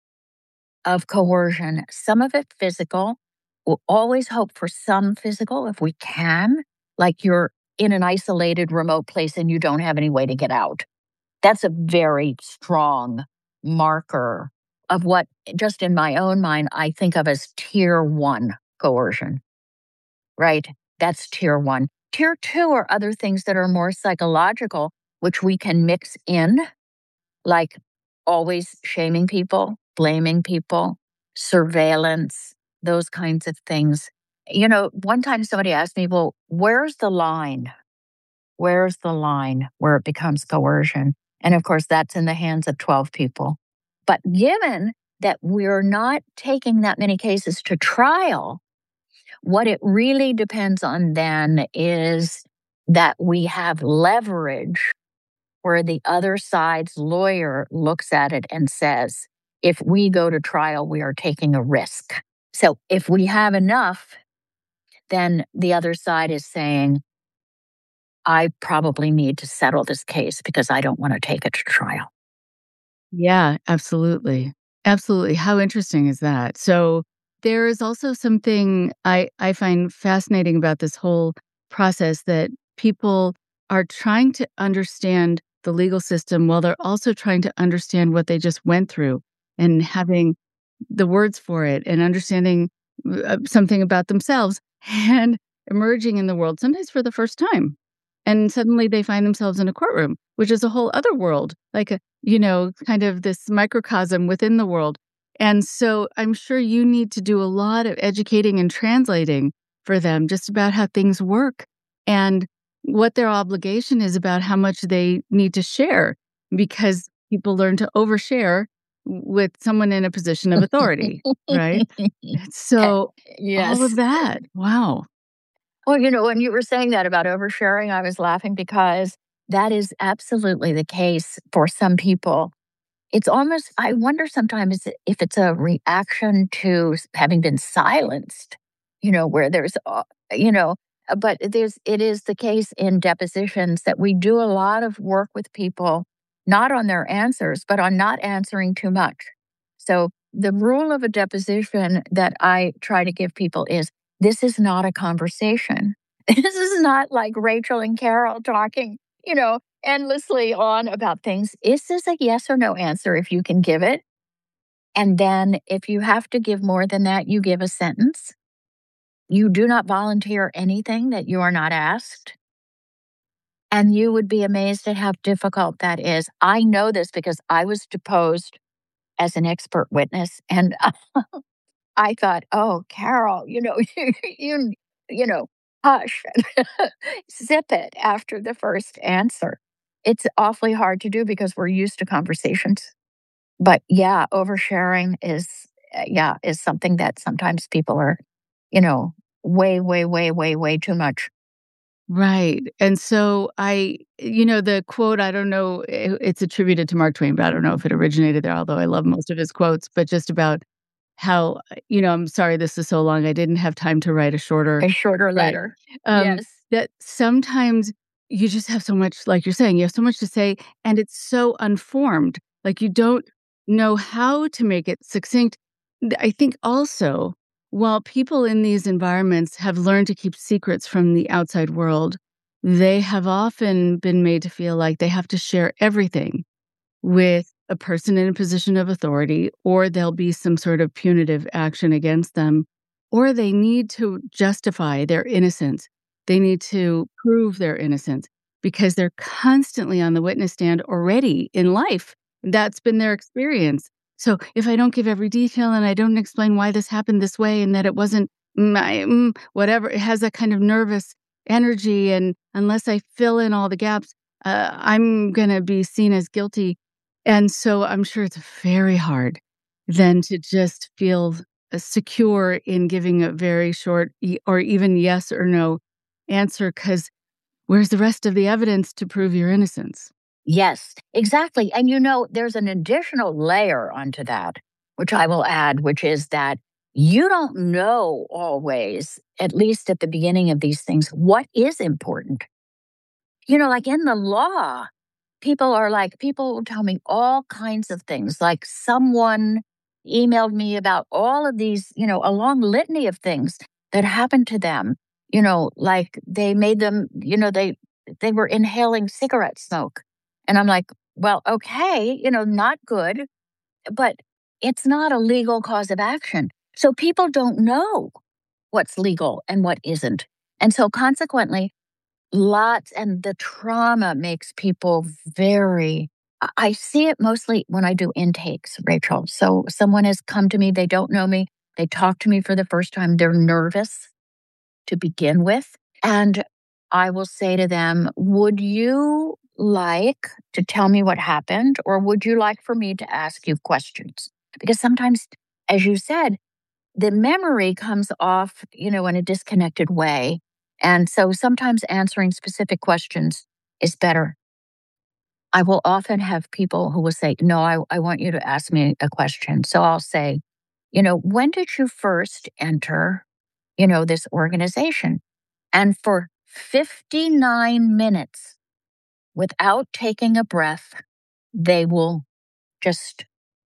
of coercion, some of it physical. We'll always hope for some physical if we can, like you're in an isolated remote place and you don't have any way to get out. That's a very strong marker of what, just in my own mind, I think of as tier one coercion, right? That's tier one. Tier two are other things that are more psychological, which we can mix in, like always shaming people, blaming people, surveillance, those kinds of things. You know, one time somebody asked me, well, where's the line? Where's the line where it becomes coercion? And of course, that's in the hands of twelve people. But given that we're not taking that many cases to trial, what it really depends on then is that we have leverage where the other side's lawyer looks at it and says, if we go to trial, we are taking a risk. So if we have enough, then the other side is saying, I probably need to settle this case because I don't want to take it to trial. Yeah, absolutely. Absolutely. How interesting is that? So there is also something I, I find fascinating about this whole process that people are trying to understand the legal system while they're also trying to understand what they just went through and having the words for it and understanding uh, something about themselves and emerging in the world, sometimes for the first time. And suddenly they find themselves in a courtroom, which is a whole other world, like a, you know, kind of this microcosm within the world. And so I'm sure you need to do a lot of educating and translating for them just about how things work and what their obligation is about how much they need to share, because people learn to overshare with someone in a position of authority, right? So all of Yes. that. Wow. Well, you know, when you were saying that about oversharing, I was laughing because that is absolutely the case for some people. It's almost, I wonder sometimes if it's a reaction to s- having been silenced, you know, where there's, uh, you know, uh, but there's, it is the case in depositions that we do a lot of work with people, not on their answers, but on not answering too much. So the rule of a deposition that I try to give people is this is not a conversation. This is not like Rachel and Carol talking, you know, endlessly on about things. Is this a yes or no answer if you can give it? And then if you have to give more than that, you give a sentence. You do not volunteer anything that you are not asked. And you would be amazed at how difficult that is. I know this because I was deposed as an expert witness. And I thought, oh, Carol, you know, you, you know, hush, zip it after the first answer. it's awfully hard to do because we're used to conversations. But yeah, oversharing is, uh, yeah, is something that sometimes people are, you know, way, way, way, way, way too much. Right. And so I, you know, the quote, I don't know, i- it's attributed to Mark Twain, but I don't know if it originated there, although I love most of his quotes, but just about how, uh, you know, I'm sorry this is so long. I didn't have time to write a shorter, A shorter right. letter. Um, Yes. that sometimes you just have so much, like you're saying, you have so much to say, and it's so unformed. Like you don't know how to make it succinct. Th- I think also, while people in these environments have learned to keep secrets from the outside world, they have often been made to feel like they have to share everything with a person in a position of authority, or there'll be some sort of punitive action against them, or they need to justify their innocence. They need to prove their innocence because they're constantly on the witness stand already in life. That's been their experience. So if I don't give every detail and I don't explain why this happened this way and that it wasn't my mm, whatever, it has that kind of nervous energy. And unless I fill in all the gaps, uh, I'm going to be seen as guilty, and so I'm sure it's very hard then to just feel uh, secure in giving a very short e- or even yes or no answer, because where's the rest of the evidence to prove your innocence? Yes, exactly. And you know, there's an additional layer onto that, which I will add, which is that you don't know always, at least at the beginning of these things, what is important. You know, like in the law, people are like, people will tell me all kinds of things. Like someone emailed me about all of these, you know, a long litany of things that happened to them. You know, like they made them, you know, they they were inhaling cigarette smoke. And I'm like, well, okay, you know, not good, but it's not a legal cause of action. So people don't know what's legal and what isn't. And so consequently, lots and the trauma makes people very I I see it mostly when I do intakes, Rachel. So someone has come to me, they don't know me, they talk to me for the first time, they're nervous to begin with. And I will say to them, would you like to tell me what happened, or would you like for me to ask you questions? Because sometimes, as you said, the memory comes off, you know, in a disconnected way. And so sometimes answering specific questions is better. I will often have people who will say, no, I, I want you to ask me a question. So I'll say, you know, when did you first enter, you know, this organization? And for fifty-nine minutes, without taking a breath, they will just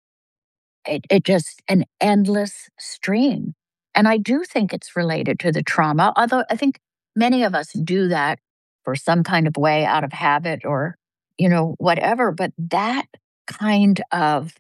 it, it just an endless stream. And I do think it's related to the trauma, although I think many of us do that for some kind of way out of habit or, you know, whatever. But that kind of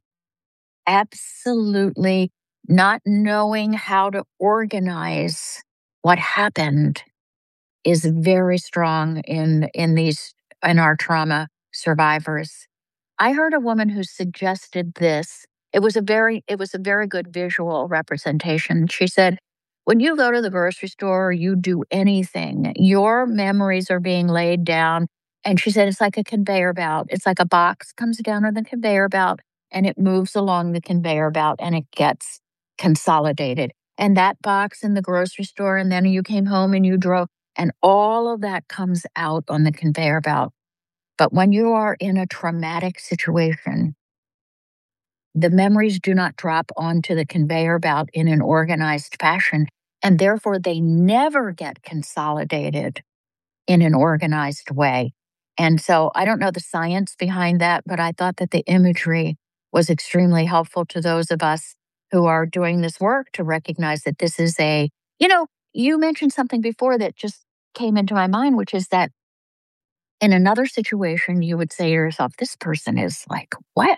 absolutely not knowing how to organize what happened is very strong in in these in our trauma survivors. I heard a woman who suggested this. It was a very it was a very good visual representation. She said, "When you go to the grocery store or you do anything, your memories are being laid down." And she said it's like a conveyor belt. It's like a box comes down on the conveyor belt and it moves along the conveyor belt and it gets consolidated. And that box in the grocery store, and then you came home and you drove, and all of that comes out on the conveyor belt. But when you are in a traumatic situation, the memories do not drop onto the conveyor belt in an organized fashion, and therefore they never get consolidated in an organized way. And so I don't know the science behind that, but I thought that the imagery was extremely helpful to those of us who are doing this work to recognize that this is a, you know, you mentioned something before that just came into my mind, which is that in another situation, you would say to yourself, this person is like, what?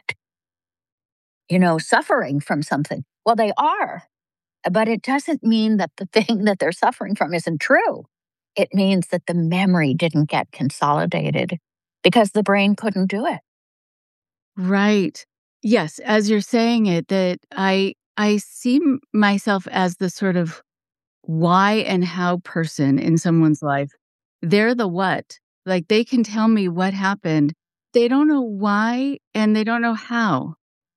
You know, suffering from something. Well, they are, but it doesn't mean that the thing that they're suffering from isn't true. It means that the memory didn't get consolidated because the brain couldn't do it. Right. Yes, as you're saying it, that I I see m- myself as the sort of why and how person in someone's life. They're the what. Like they can tell me what happened, they don't know why and they don't know how.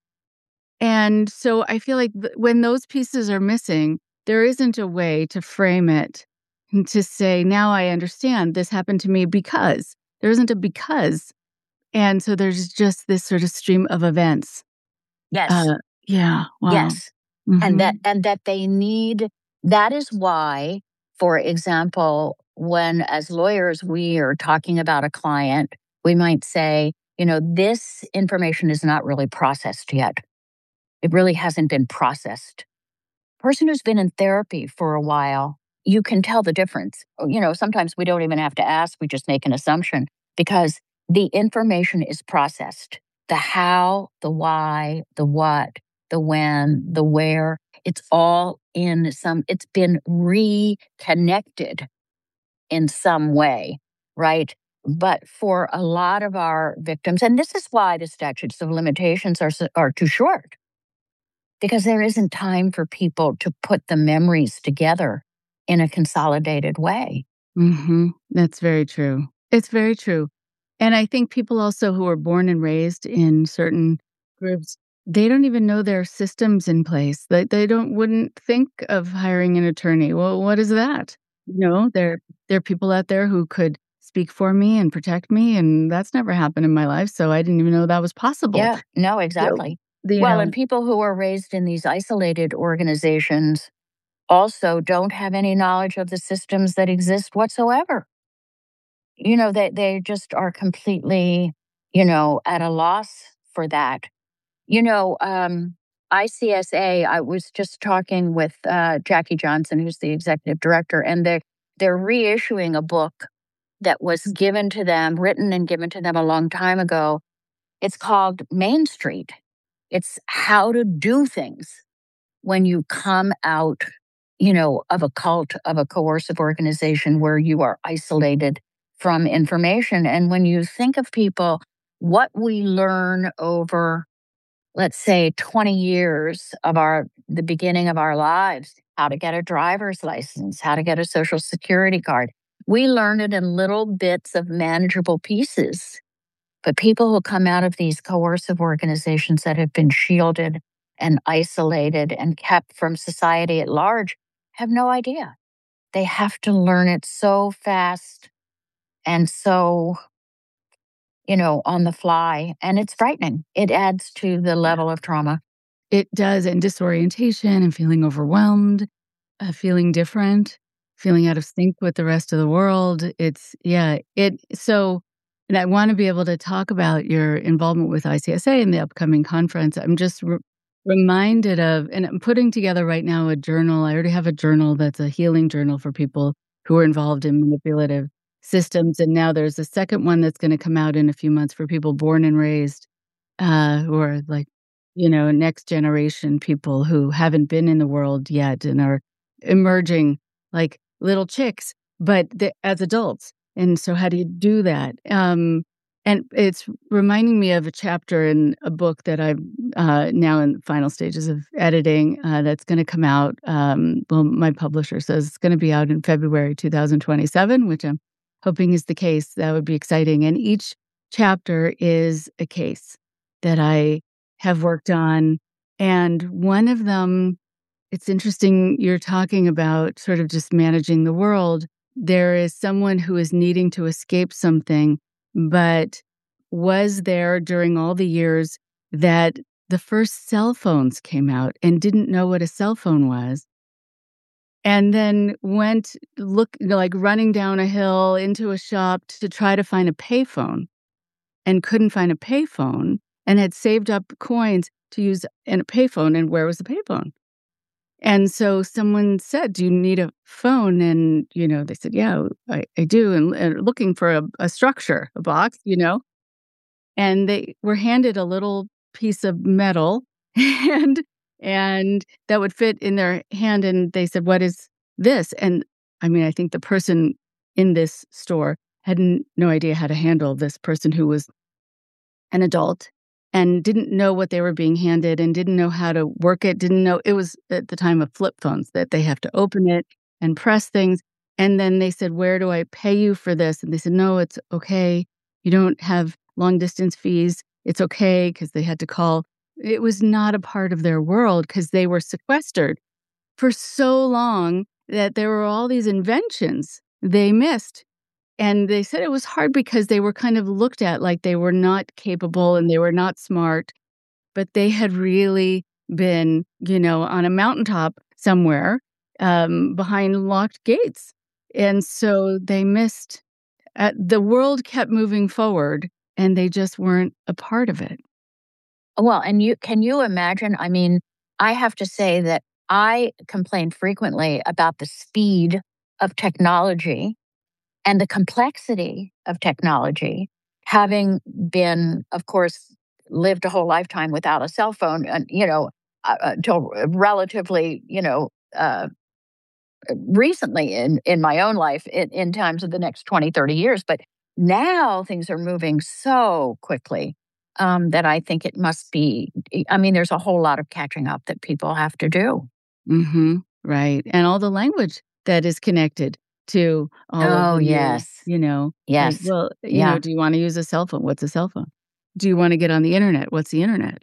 And so I feel like th- when those pieces are missing, there isn't a way to frame it and to say, now I understand this happened to me because there isn't a because. And so there's just this sort of stream of events. Yes. Uh, yeah. Wow. Yes. Mhm. And that and that they need, that is why, for example, when as lawyers we are talking about a client, we might say, you know, this information is not really processed yet. It really hasn't been processed. Person who's been in therapy for a while, you can tell the difference. You know, sometimes we don't even have to ask, we just make an assumption because the information is processed. The how, the why, the what, the when, the where, it's all in some, it's been reconnected in some way, right? But for a lot of our victims, and this is why the statutes of limitations are, so- are too short, because there isn't time for people to put the memories together in a consolidated way. Mhm. That's very true. It's very true. And I think people also who are born and raised in certain groups, they don't even know their systems in place. They they don't wouldn't think of hiring an attorney. Well, what is that? You know, there there are people out there who could speak for me and protect me, and that's never happened in my life, so I didn't even know that was possible. Yeah, no, So, exactly. the, you Well, know, and people who are raised in these isolated organizations also don't have any knowledge of the systems that exist whatsoever. You know, they, they just are completely, you know, at a loss for that. You know, um, I C S A, I was just talking with uh, Jackie Johnson, who's the executive director, and they're, they're reissuing a book that was given to them, written and given to them a long time ago. It's called Main Street. It's how to do things when you come out, you know, of a cult, of a coercive organization where you are isolated from information. And when you think of people, what we learn over, let's say, twenty years of our, the beginning of our lives, how to get a driver's license, how to get a social security card, we learn it in little bits of manageable pieces. But people who come out of these coercive organizations that have been shielded and isolated and kept from society at large have no idea. They have to learn it so fast and so, you know, on the fly. And it's frightening. It adds to the level of trauma. it does, and disorientation and feeling overwhelmed, uh, feeling different, feeling out of sync with the rest of the world. It's yeah, it so and I wanna be able to talk about your involvement with I C S A in the upcoming conference. I'm just re reminded of and I'm putting together right now a journal. I already have a journal that's a healing journal for people who are involved in manipulative systems, and now there's a second one that's gonna come out in a few months for people born and raised, uh, who are, like, you know, next generation people who haven't been in the world yet and are emerging like little chicks, but the as adults. And so how do you do that? Um, and it's reminding me of a chapter in a book that I'm, uh, now in the final stages of editing, uh, that's gonna come out, um, well, my publisher says it's gonna be out in February two thousand twenty-seven, which I'm hoping is the case. That would be exciting, and each chapter is a case that I have worked on, and one of them it's interesting you're talking about sort of just managing the world. There is someone who is needing to escape something, but was there during all the years that the first cell phones came out and didn't know what a cell phone was, and then went look like running down a hill into a shop to try to find a payphone and couldn't find a payphone and had saved up coins to use in a payphone, and where was the payphone? And so someone said, "Do you need a phone?" And, you know, they said, "Yeah, I I do," and and looking for a a structure, a box, you know? And they were handed a little piece of metal and and that would fit in their hand, and they said, "What is this?" And, I mean, I think the person in this store had n no idea how to handle this person who was an adult and didn't know what they were being handed and didn't know how to work it, didn't know it was at the time of flip phones that they have to open it and press things, and then they said, "Where do I pay you for this?" And they said, "No, it's okay. You don't have long distance fees. It's okay because they had to call. It was not a part of their world because they were sequestered for so long that there were all these inventions they missed. And they said it was hard because they were kind of looked at like they were not capable and they were not smart, but they had really been, you know, on a mountaintop somewhere um, behind locked gates. And so they missed, uh, the world kept moving forward and they just weren't a part of it. Well, and you can you imagine? I mean, I have to say that I complain frequently about the speed of technology and the complexity of technology, having been, of course, lived a whole lifetime without a cell phone, and you know, uh, until relatively, you know, uh, recently in in my own life, in, in times of the next twenty, thirty years. But now things are moving so quickly um, that I think it must be. I mean, there's a whole lot of catching up that people have to do. Mm-hmm. Right. And all the language that is connected to all of Oh, the new, yes. you know, like, Yes. well, you Yeah. know, do you want to use a cell phone? What's a cell phone? Do you want to get on the internet? What's the internet?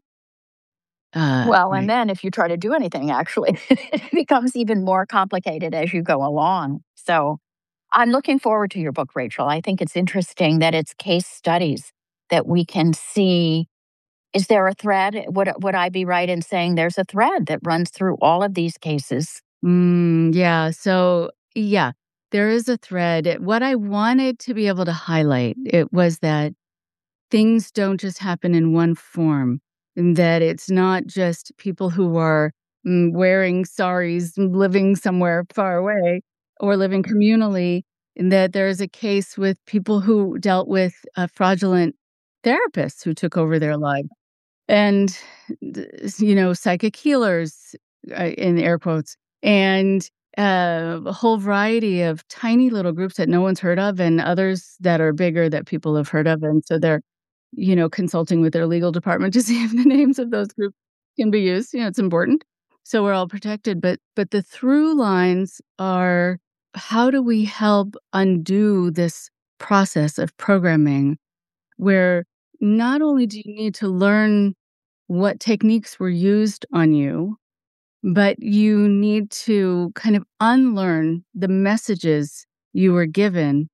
Uh, Well, and right. then if you try to do anything, actually, it becomes even more complicated as you go along. So I'm looking forward to your book, Rachel. I think it's interesting that it's case studies that we can see. Is there a thread? Would, would I be right in saying there's a thread that runs through all of these cases? Mm, yeah. So, yeah, there is a thread. What I wanted to be able to highlight it was that things don't just happen in one form, and that it's not just people who are mm, wearing saris, living somewhere far away, or living communally, and that there's a case with people who dealt with uh, fraudulent therapists who took over their lives. And, th- you know, psychic healers, uh, in air quotes, and uh, a whole variety of tiny little groups that no one's heard of, and others that are bigger that people have heard of. And so they're, you know, consulting with their legal department to see if the names of those groups can be used. You know, it's important. So we're all protected. But but the through lines are, how do we help undo this process of programming where not only do you need to learn what techniques were used on you, but you need to kind of unlearn the messages you were given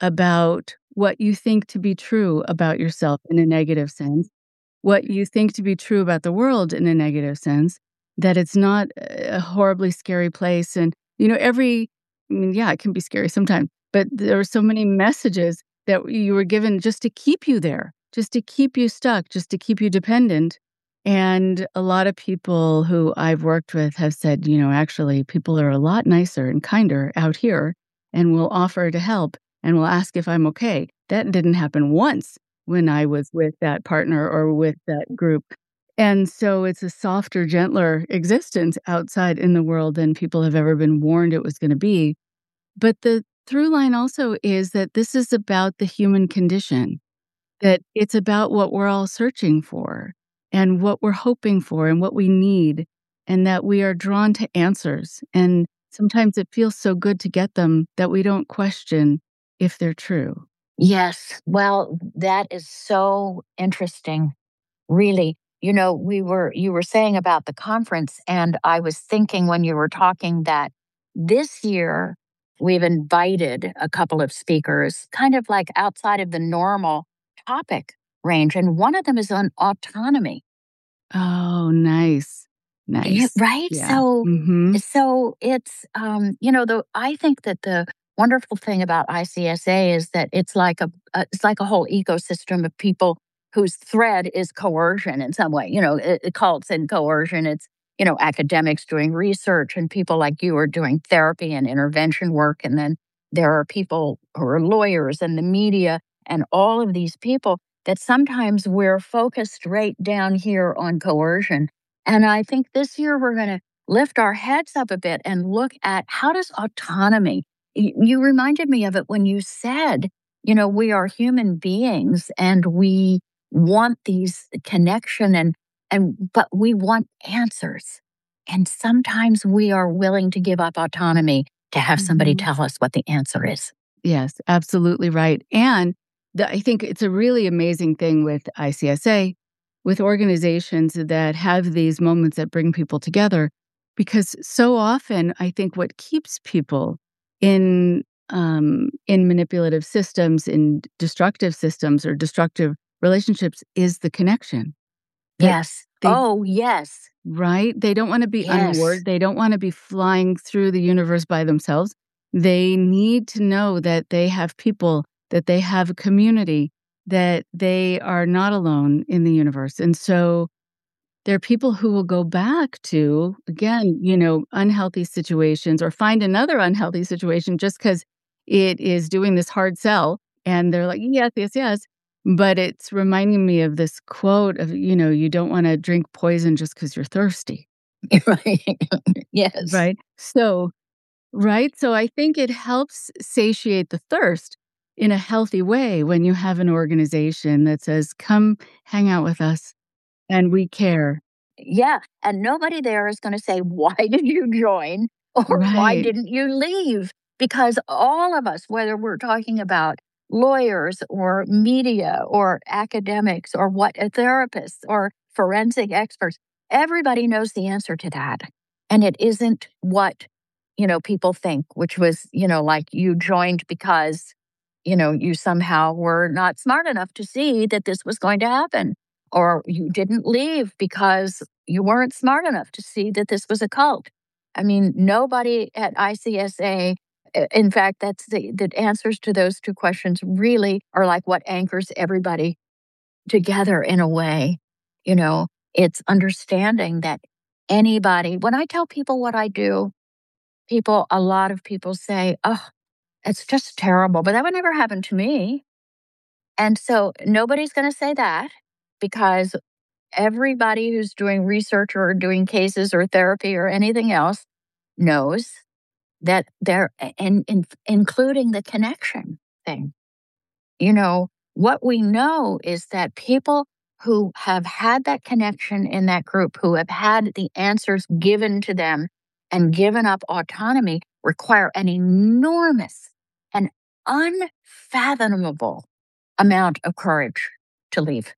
about what you think to be true about yourself in a negative sense, what you think to be true about the world in a negative sense, that it's not a horribly scary place. And, you know, every, I mean, yeah, it can be scary sometimes, but there are so many messages that you were given just to keep you there, just to keep you stuck, just to keep you dependent. And a lot of people who I've worked with have said, you know, actually, people are a lot nicer and kinder out here and will offer to help and will ask if I'm okay. That didn't happen once when I was with that partner or with that group. And so it's a softer, gentler existence outside in the world than people have ever been warned it was going to be. But the through line also is that this is about the human condition, that it's about what we're all searching for and what we're hoping for and what we need, and that we are drawn to answers. And sometimes it feels so good to get them that we don't question if they're true. Yes. Well, that is so interesting. Really. You know, we were you were saying about the conference, and I was thinking when you were talking that this year we've invited a couple of speakers kind of like outside of the normal topic range, and one of them is on autonomy. Oh, nice. Yeah, Nice. right? Yeah. So Mhm. so it's um, you know, the I think that the wonderful thing about I C S A is that it's like a, a it's like a whole ecosystem of people whose thread is coercion in some way. You know, it, it cults and coercion. It's, you know, academics doing research and people like you are doing therapy and intervention work. And then there are people who are lawyers and the media and all of these people that sometimes we're focused right down here on coercion. And I think this year we're going to lift our heads up a bit and look at how does autonomy, y- you reminded me of it when you said, you know, we are human beings and we want these connection and and but we want answers. And sometimes we are willing to give up autonomy to have somebody Mhm. tell us what the answer is. Yes, absolutely right. And the, I think it's a really amazing thing with I C S A, with organizations that have these moments that bring people together, because so often I think what keeps people in um, in manipulative systems, in destructive systems or destructive relationships is the connection. That Yes. they Oh, yes. right? They don't want to be Yes. unmoored. They don't want to be flying through the universe by themselves. They need to know that they have people, that they have a community, that they are not alone in the universe. And so there are people who will go back to, again, you know, unhealthy situations or find another unhealthy situation just because it is doing this hard sell. And they're like, yes, yes, yes. But it's reminding me of this quote of, you know, you don't want to drink poison just because you're thirsty. Right. Yes. Right. So, right. So I think it helps satiate the thirst in a healthy way when you have an organization that says, come hang out with us and we care. Yeah. And nobody there is going to say, why did you join or why Right. didn't you leave? Because all of us, whether we're talking about lawyers or media or academics or what therapists or forensic experts, everybody knows the answer to that. And it isn't what, you know, people think, which was, you know, like you joined because, you know, you somehow were not smart enough to see that this was going to happen. Or you didn't leave because you weren't smart enough to see that this was a cult. I mean, nobody at I C S A, in fact, that's the, the answers to those two questions really are like what anchors everybody together in a way. You know, it's understanding that anybody, when I tell people what I do, people, a lot of people say, oh, it's just terrible, but that would never happen to me. And so nobody's going to say that because everybody who's doing research or doing cases or therapy or anything else knows that they're, and, and including the connection thing. You know, what we know is that people who have had that connection in that group, who have had the answers given to them and given up autonomy, require an enormous and unfathomable amount of courage to leave.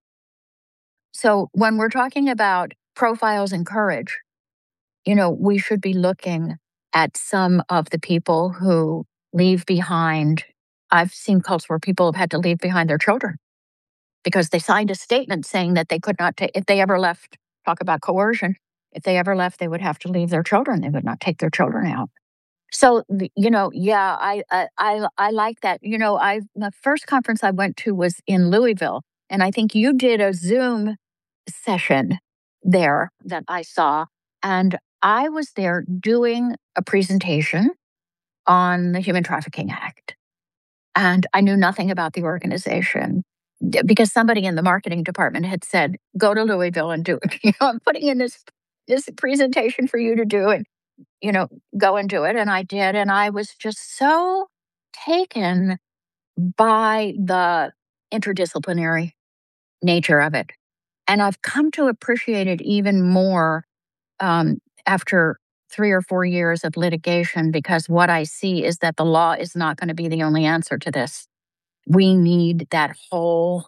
So when we're talking about profiles and courage, you know, we should be looking at some of the people who leave behind. I've seen cults where people have had to leave behind their children because they signed a statement saying that they could not take, if they ever left, talk about coercion, if they ever left, they would have to leave their children. They would not take their children out. So, you know, yeah, I, I, I, I like that. You know, I, the first conference I went to was in Louisville, and I think you did a Zoom session there that I saw. And I was there doing a presentation on the Human Trafficking Act. And I knew nothing about the organization because somebody in the marketing department had said, go to Louisville and do it. You know, I'm putting in this, this presentation for you to do and, you know, go and do it. And I did. And I was just so taken by the interdisciplinary nature of it. And I've come to appreciate it even more um, after three or four years of litigation, because what I see is that the law is not going to be the only answer to this. We need that whole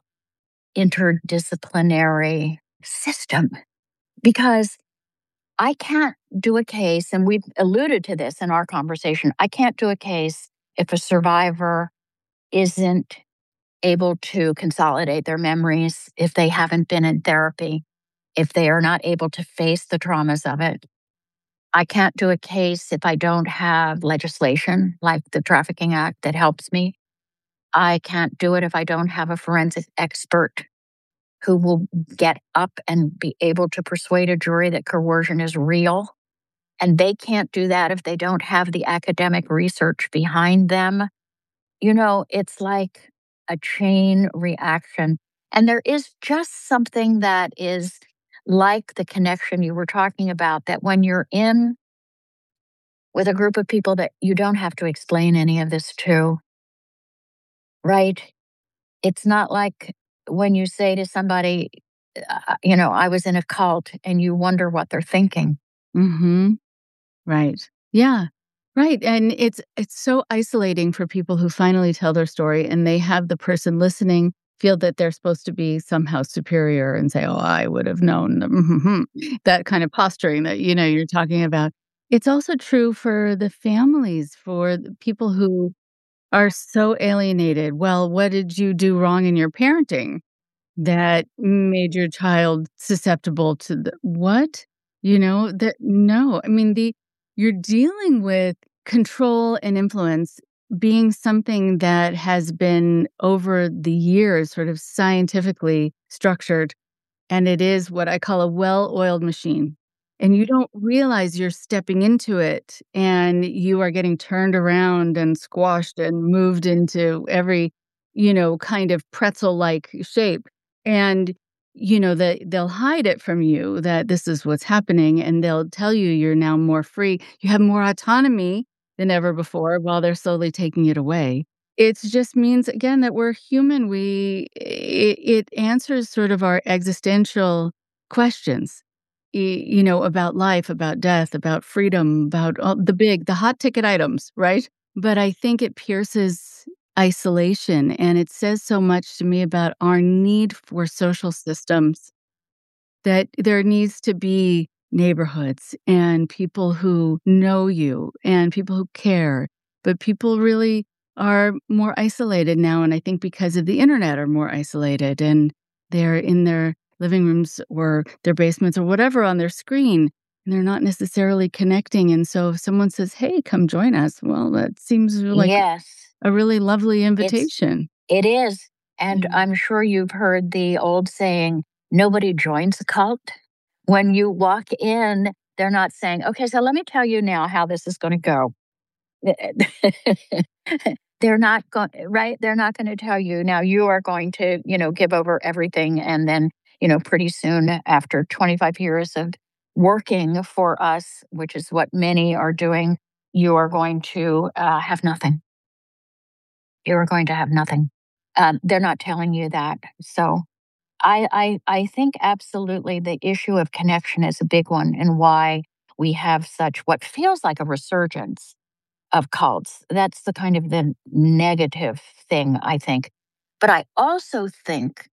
interdisciplinary system because I can't do a case, and we've alluded to this in our conversation, I can't do a case if a survivor isn't able to consolidate their memories, if they haven't been in therapy, if they are not able to face the traumas of it. I can't do a case if I don't have legislation like the Trafficking Act that helps me. I can't do it if I don't have a forensic expert who will get up and be able to persuade a jury that coercion is real. And they can't do that if they don't have the academic research behind them. You know, it's like a chain reaction. And there is just something that is like the connection you were talking about, that when you're in with a group of people that you don't have to explain any of this to, right? It's not like when you say to somebody, uh, you know, I was in a cult, and you wonder what they're thinking. Mm-hmm. Right. Yeah. Right, and it's it's so isolating for people who finally tell their story, and they have the person listening feel that they're supposed to be somehow superior and say, "Oh, I would have known." Mhm. That kind of posturing that, you know, you're talking about. It's also true for the families, for the people who are so alienated. Well, what did you do wrong in your parenting that made your child susceptible to the what? You know, that no, I mean, the you're dealing with control and influence being something that has been over the years sort of scientifically structured, and it is what I call a well-oiled machine. And you don't realize you're stepping into it, and you are getting turned around and squashed and moved into every, you know, kind of pretzel-like shape. And, you know, that they'll hide it from you that this is what's happening, and they'll tell you you're now more free. You have more autonomy than ever before while they're slowly taking it away. It's just means, again, that we're human. We it it answers sort of our existential questions, y you know, about life, about death, about freedom, about all the big the hot ticket items, right? But I think it pierces isolation, and it says so much to me about our need for social systems, that there needs to be neighborhoods and people who know you and people who care, but people really are more isolated now, and I think because of the internet are more isolated, and they're in their living rooms or their basements or whatever on their screen, and they're not necessarily connecting, and so if someone says, "Hey, come join us," well, that seems like Yes, a really lovely it's invitation. it is. And Mm. I'm sure you've heard the old saying, nobody joins a cult. When you walk in, they're not saying, okay, so let me tell you now how this is going to go. They're not going, right? They're not going to tell you now you are going to, you know, give over everything. And then, you know, pretty soon after twenty-five years of working for us, which is what many are doing, you are going to uh, have nothing. You are going to have nothing. Um, they're not telling you that. So I, I, I think absolutely the issue of connection is a big one, and why we have such what feels like a resurgence of cults. That's the kind of the negative thing, I think. But I also think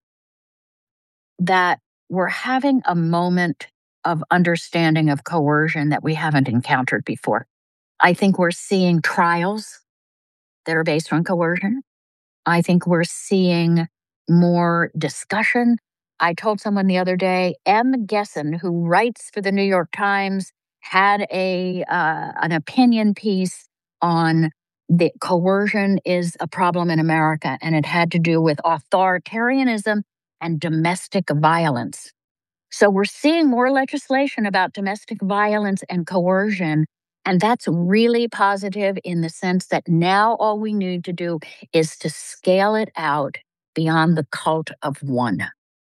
that we're having a moment of understanding of coercion that we haven't encountered before. I think we're seeing trials that are based on coercion. I think we're seeing more discussion. I told someone the other day, M. Gesson, who writes for the New York Times, had a uh, an opinion piece on the coercion is a problem in America, and it had to do with authoritarianism and domestic violence. So we're seeing more legislation about domestic violence and coercion. And that's really positive in the sense that now all we need to do is to scale it out beyond the cult of one,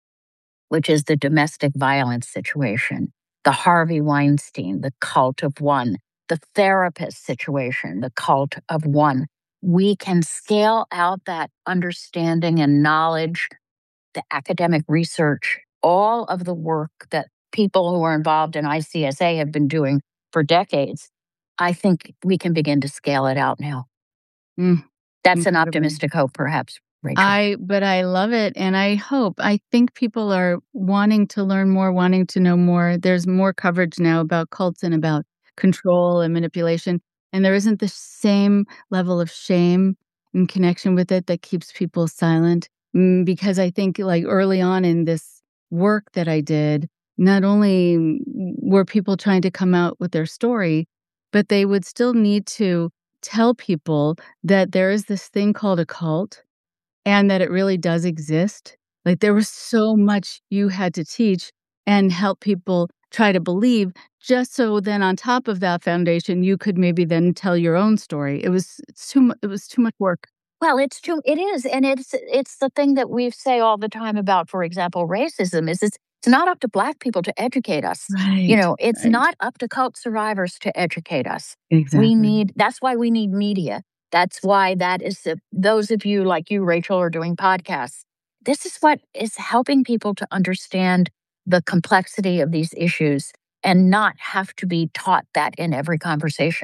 which is the domestic violence situation, the Harvey Weinstein, the cult of one, the therapist situation, the cult of one. We can scale out that understanding and knowledge, the academic research, all of the work that people who are involved in I C S A have been doing for decades. I think we can begin to scale it out now. Mm, That's an incredible. optimistic hope, perhaps, Rachel. I but I love it, and I hope I think people are wanting to learn more, wanting to know more. There's more coverage now about cults and about control and manipulation, and there isn't the same level of shame in connection with it that keeps people silent. Mm, because I think, like, early on in this work that I did, not only mm, were people trying to come out with their story, but they would still need to tell people that there is this thing called a cult and that it really does exist. Like, there was so much you had to teach and help people try to believe, just so then on top of that foundation, you could maybe then tell your own story. It was it's too mu it was too much work. Well, it's true. It is, and it's it's the thing that we say all the time about, for example, racism. Is it's it's not up to Black people to educate us. You Right, know, it's right. not up to cult survivors to educate us. Exactly. We need. That's why we need media. That's why that is the, those of you like you, Rachel, are doing podcasts. This is what is helping people to understand the complexity of these issues and not have to be taught that in every conversation.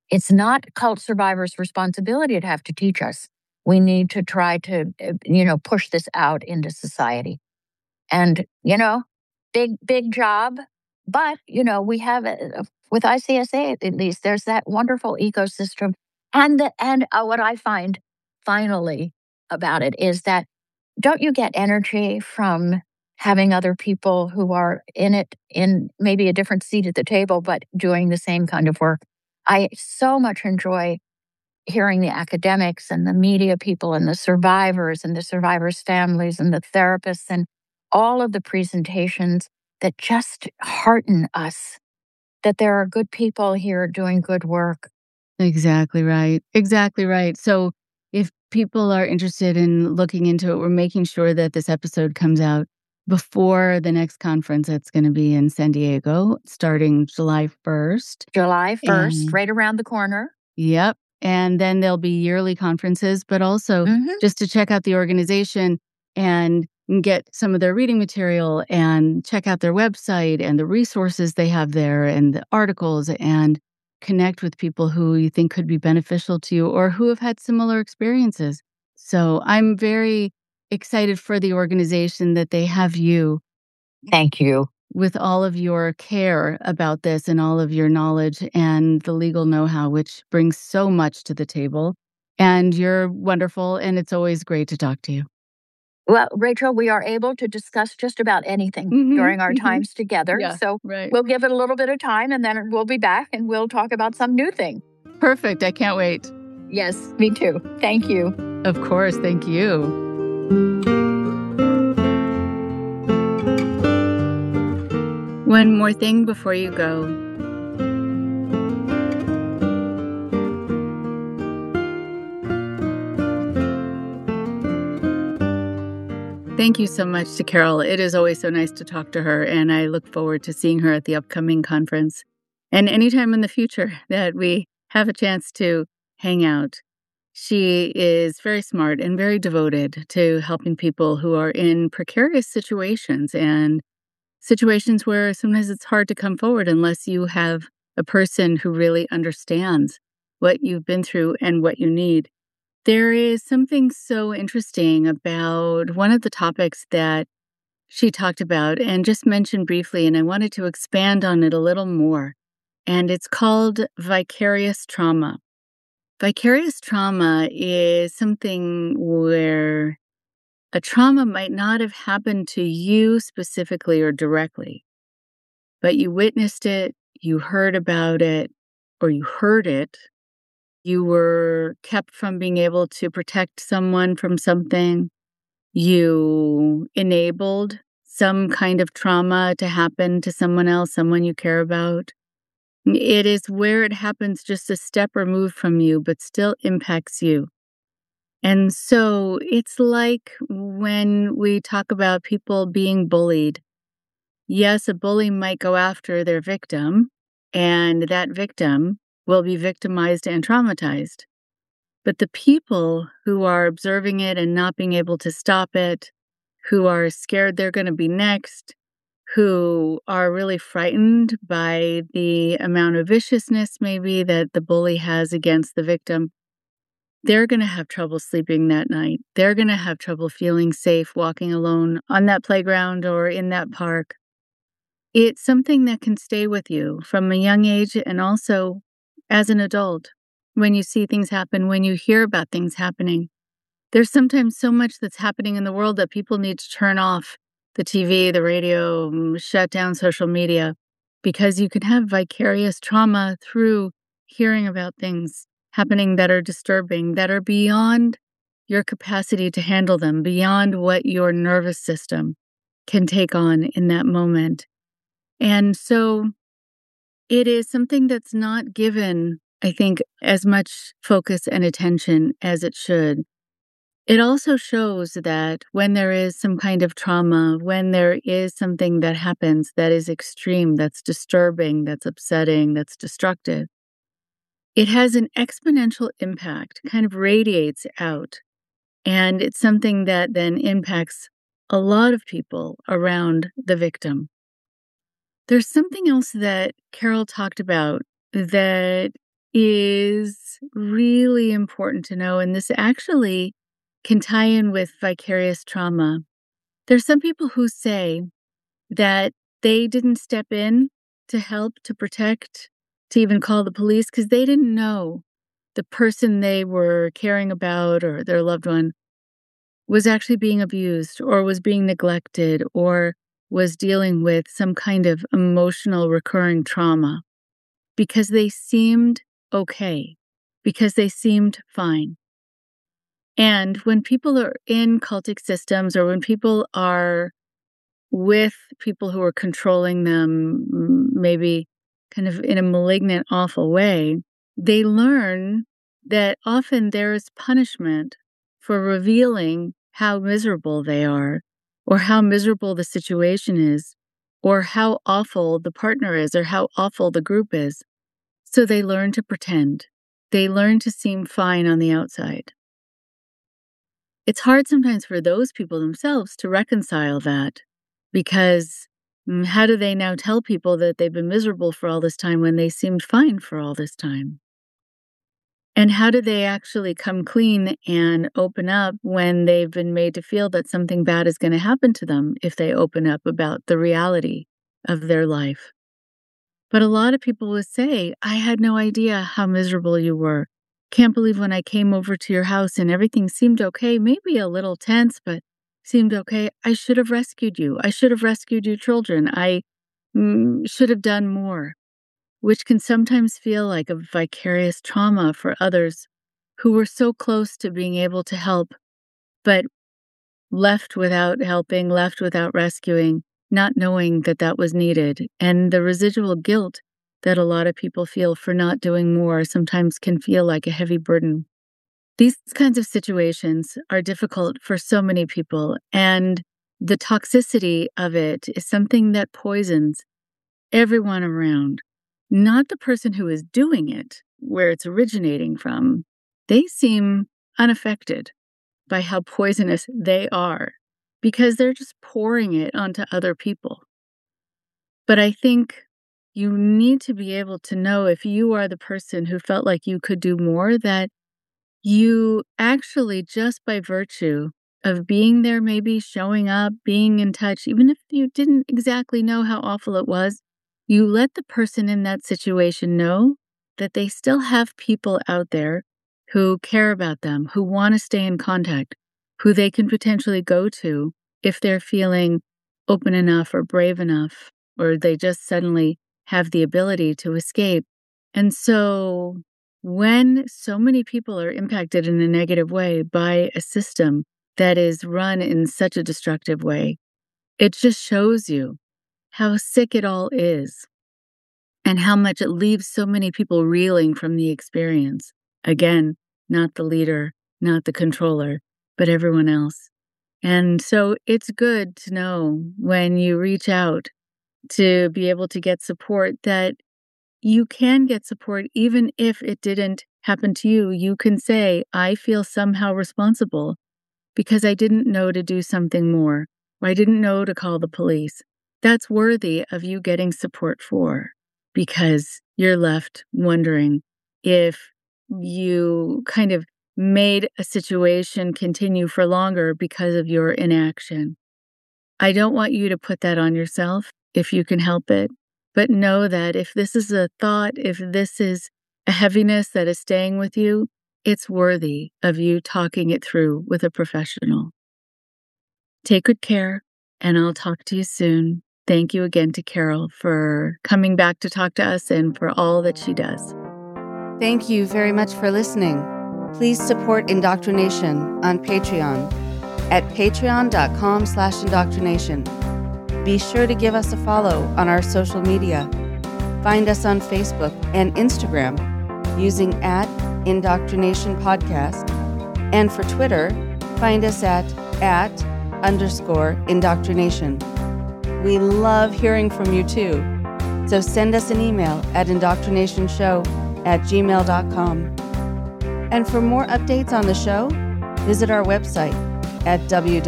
It's not cult survivors' responsibility to have to teach us. We need to try to, you know, push this out into society. And, you know, big, big job. But, you know, we have, uh, with I C S A at least, there's that wonderful ecosystem. And, the, and uh, what I find finally about it is that don't you get energy from having other people who are in it, in maybe a different seat at the table, but doing the same kind of work? I so much enjoy hearing the academics and the media people and the survivors and the survivors' families and the therapists and all of the presentations that just hearten us that there are good people here doing good work. Exactly right. Exactly right. So if people are interested in looking into it, we're making sure that this episode comes out before the next conference that's going to be in San Diego, starting July first. July first, And- right around the corner. Yep. And then there'll be yearly conferences, but also Mhm. just to check out the organization and get some of their reading material and check out their website and the resources they have there and the articles and connect with people who you think could be beneficial to you or who have had similar experiences. So I'm very excited for the organization that they have you Thank you. with all of your care about this and all of your knowledge and the legal know-how, which brings so much to the table. And you're wonderful, and it's always great to talk to you. Well, Rachel, we are able to discuss just about anything Mhm, during our mhm. times together. Yeah, So right. we'll give it a little bit of time and then we'll be back and we'll talk about some new thing. Perfect. I can't wait. Yes, me too. Thank you. Of course. Thank you. One more thing before you go. Thank you so much to Carol. It is always so nice to talk to her, and I look forward to seeing her at the upcoming conference and anytime in the future that we have a chance to hang out. She is very smart and very devoted to helping people who are in precarious situations and situations where sometimes it's hard to come forward unless you have a person who really understands what you've been through and what you need. There is something so interesting about one of the topics that she talked about and just mentioned briefly, and I wanted to expand on it a little more. And it's called vicarious trauma. Vicarious trauma is something where a trauma might not have happened to you specifically or directly, but you witnessed it, you heard about it, or you heard it. You were kept from being able to protect someone from something. You enabled some kind of trauma to happen to someone else, someone you care about. It is where it happens just a step removed from you, but still impacts you. And so it's like when we talk about people being bullied. Yes, a bully might go after their victim, and that victim will be victimized and traumatized. But the people who are observing it and not being able to stop it, who are scared they're going to be next, who are really frightened by the amount of viciousness maybe that the bully has against the victim, they're going to have trouble sleeping that night. They're going to have trouble feeling safe walking alone on that playground or in that park. It's something that can stay with you from a young age and also as an adult. When you see things happen, when you hear about things happening, there's sometimes so much that's happening in the world that people need to turn off the T V, the radio, shut down social media, because you can have vicarious trauma through hearing about things happening that are disturbing, that are beyond your capacity to handle them, beyond what your nervous system can take on in that moment. And so it is something that's not given, I think, as much focus and attention as it should. It also shows that when there is some kind of trauma, when there is something that happens that is extreme, that's disturbing, that's upsetting, that's destructive, it has an exponential impact, kind of radiates out. And it's something that then impacts a lot of people around the victim. There's something else that Carol talked about that is really important to know, and this actually can tie in with vicarious trauma. There's some people who say that they didn't step in to help, to protect, to even call the police because they didn't know the person they were caring about or their loved one was actually being abused or was being neglected or was dealing with some kind of emotional recurring trauma because they seemed okay, because they seemed fine. And when people are in cultic systems or when people are with people who are controlling them, maybe kind of in a malignant, awful way, they learn that often there is punishment for revealing how miserable they are, or how miserable the situation is, or how awful the partner is, or how awful the group is. So they learn to pretend. They learn to seem fine on the outside. It's hard sometimes for those people themselves to reconcile that, because how do they now tell people that they've been miserable for all this time when they seemed fine for all this time? And how do they actually come clean and open up when they've been made to feel that something bad is going to happen to them if they open up about the reality of their life? But a lot of people would say, I had no idea how miserable you were. Can't believe when I came over to your house and everything seemed okay, maybe a little tense, but seemed okay. I should have rescued you. I should have rescued your children. I mm, should have done more, which can sometimes feel like a vicarious trauma for others who were so close to being able to help, but left without helping, left without rescuing, not knowing that that was needed. And the residual guilt that a lot of people feel for not doing more sometimes can feel like a heavy burden. These kinds of situations are difficult for so many people, and the toxicity of it is something that poisons everyone around. Not the person who is doing it, where it's originating from. They seem unaffected by how poisonous they are because they're just pouring it onto other people. But I think you need to be able to know, if you are the person who felt like you could do more, that you actually, just by virtue of being there, maybe showing up, being in touch, even if you didn't exactly know how awful it was, you let the person in that situation know that they still have people out there who care about them, who want to stay in contact, who they can potentially go to if they're feeling open enough or brave enough, or they just suddenly have the ability to escape. And so when so many people are impacted in a negative way by a system that is run in such a destructive way, it just shows you how sick it all is and how much it leaves so many people reeling from the experience. Again, not the leader, not the controller, but everyone else. And so it's good to know when you reach out to be able to get support that you can get support even if it didn't happen to you. You can say, I feel somehow responsible because I didn't know to do something more, or I didn't know to call the police. That's worthy of you getting support for, because you're left wondering if you kind of made a situation continue for longer because of your inaction. I don't want you to put that on yourself if you can help it, but know that if this is a thought, if this is a heaviness that is staying with you, it's worthy of you talking it through with a professional. Take good care, and I'll talk to you soon. Thank you again to Carol for coming back to talk to us and for all that she does. Thank you very much for listening. Please support Indoctrination on Patreon at patreon.com slash indoctrination. Be sure to give us a follow on our social media. Find us on Facebook and Instagram using at Indoctrination Podcast. And for Twitter, find us at at underscore indoctrination. We love hearing from you too. So send us an email at indoctrinationshow at gmail dot com. And for more updates on the show, visit our website at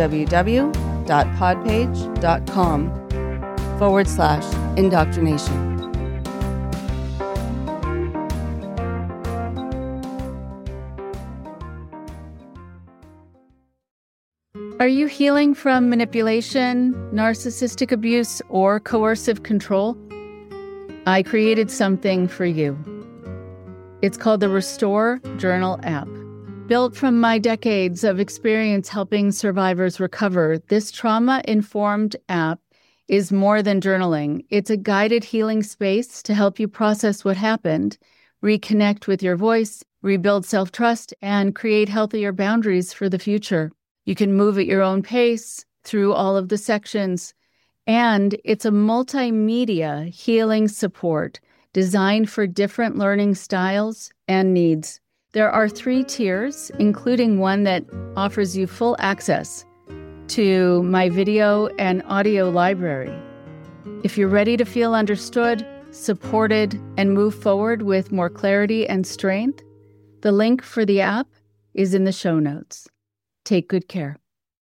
www.podpage.com forward slash indoctrination. Are you healing from manipulation, narcissistic abuse, or coercive control? I created something for you. It's called the Restore Journal app. Built from my decades of experience helping survivors recover, this trauma-informed app is more than journaling. It's a guided healing space to help you process what happened, reconnect with your voice, rebuild self-trust, and create healthier boundaries for the future. You can move at your own pace through all of the sections, and it's a multimedia healing support designed for different learning styles and needs. There are three tiers, including one that offers you full access to my video and audio library. If you're ready to feel understood, supported, and move forward with more clarity and strength, the link for the app is in the show notes. Take good care.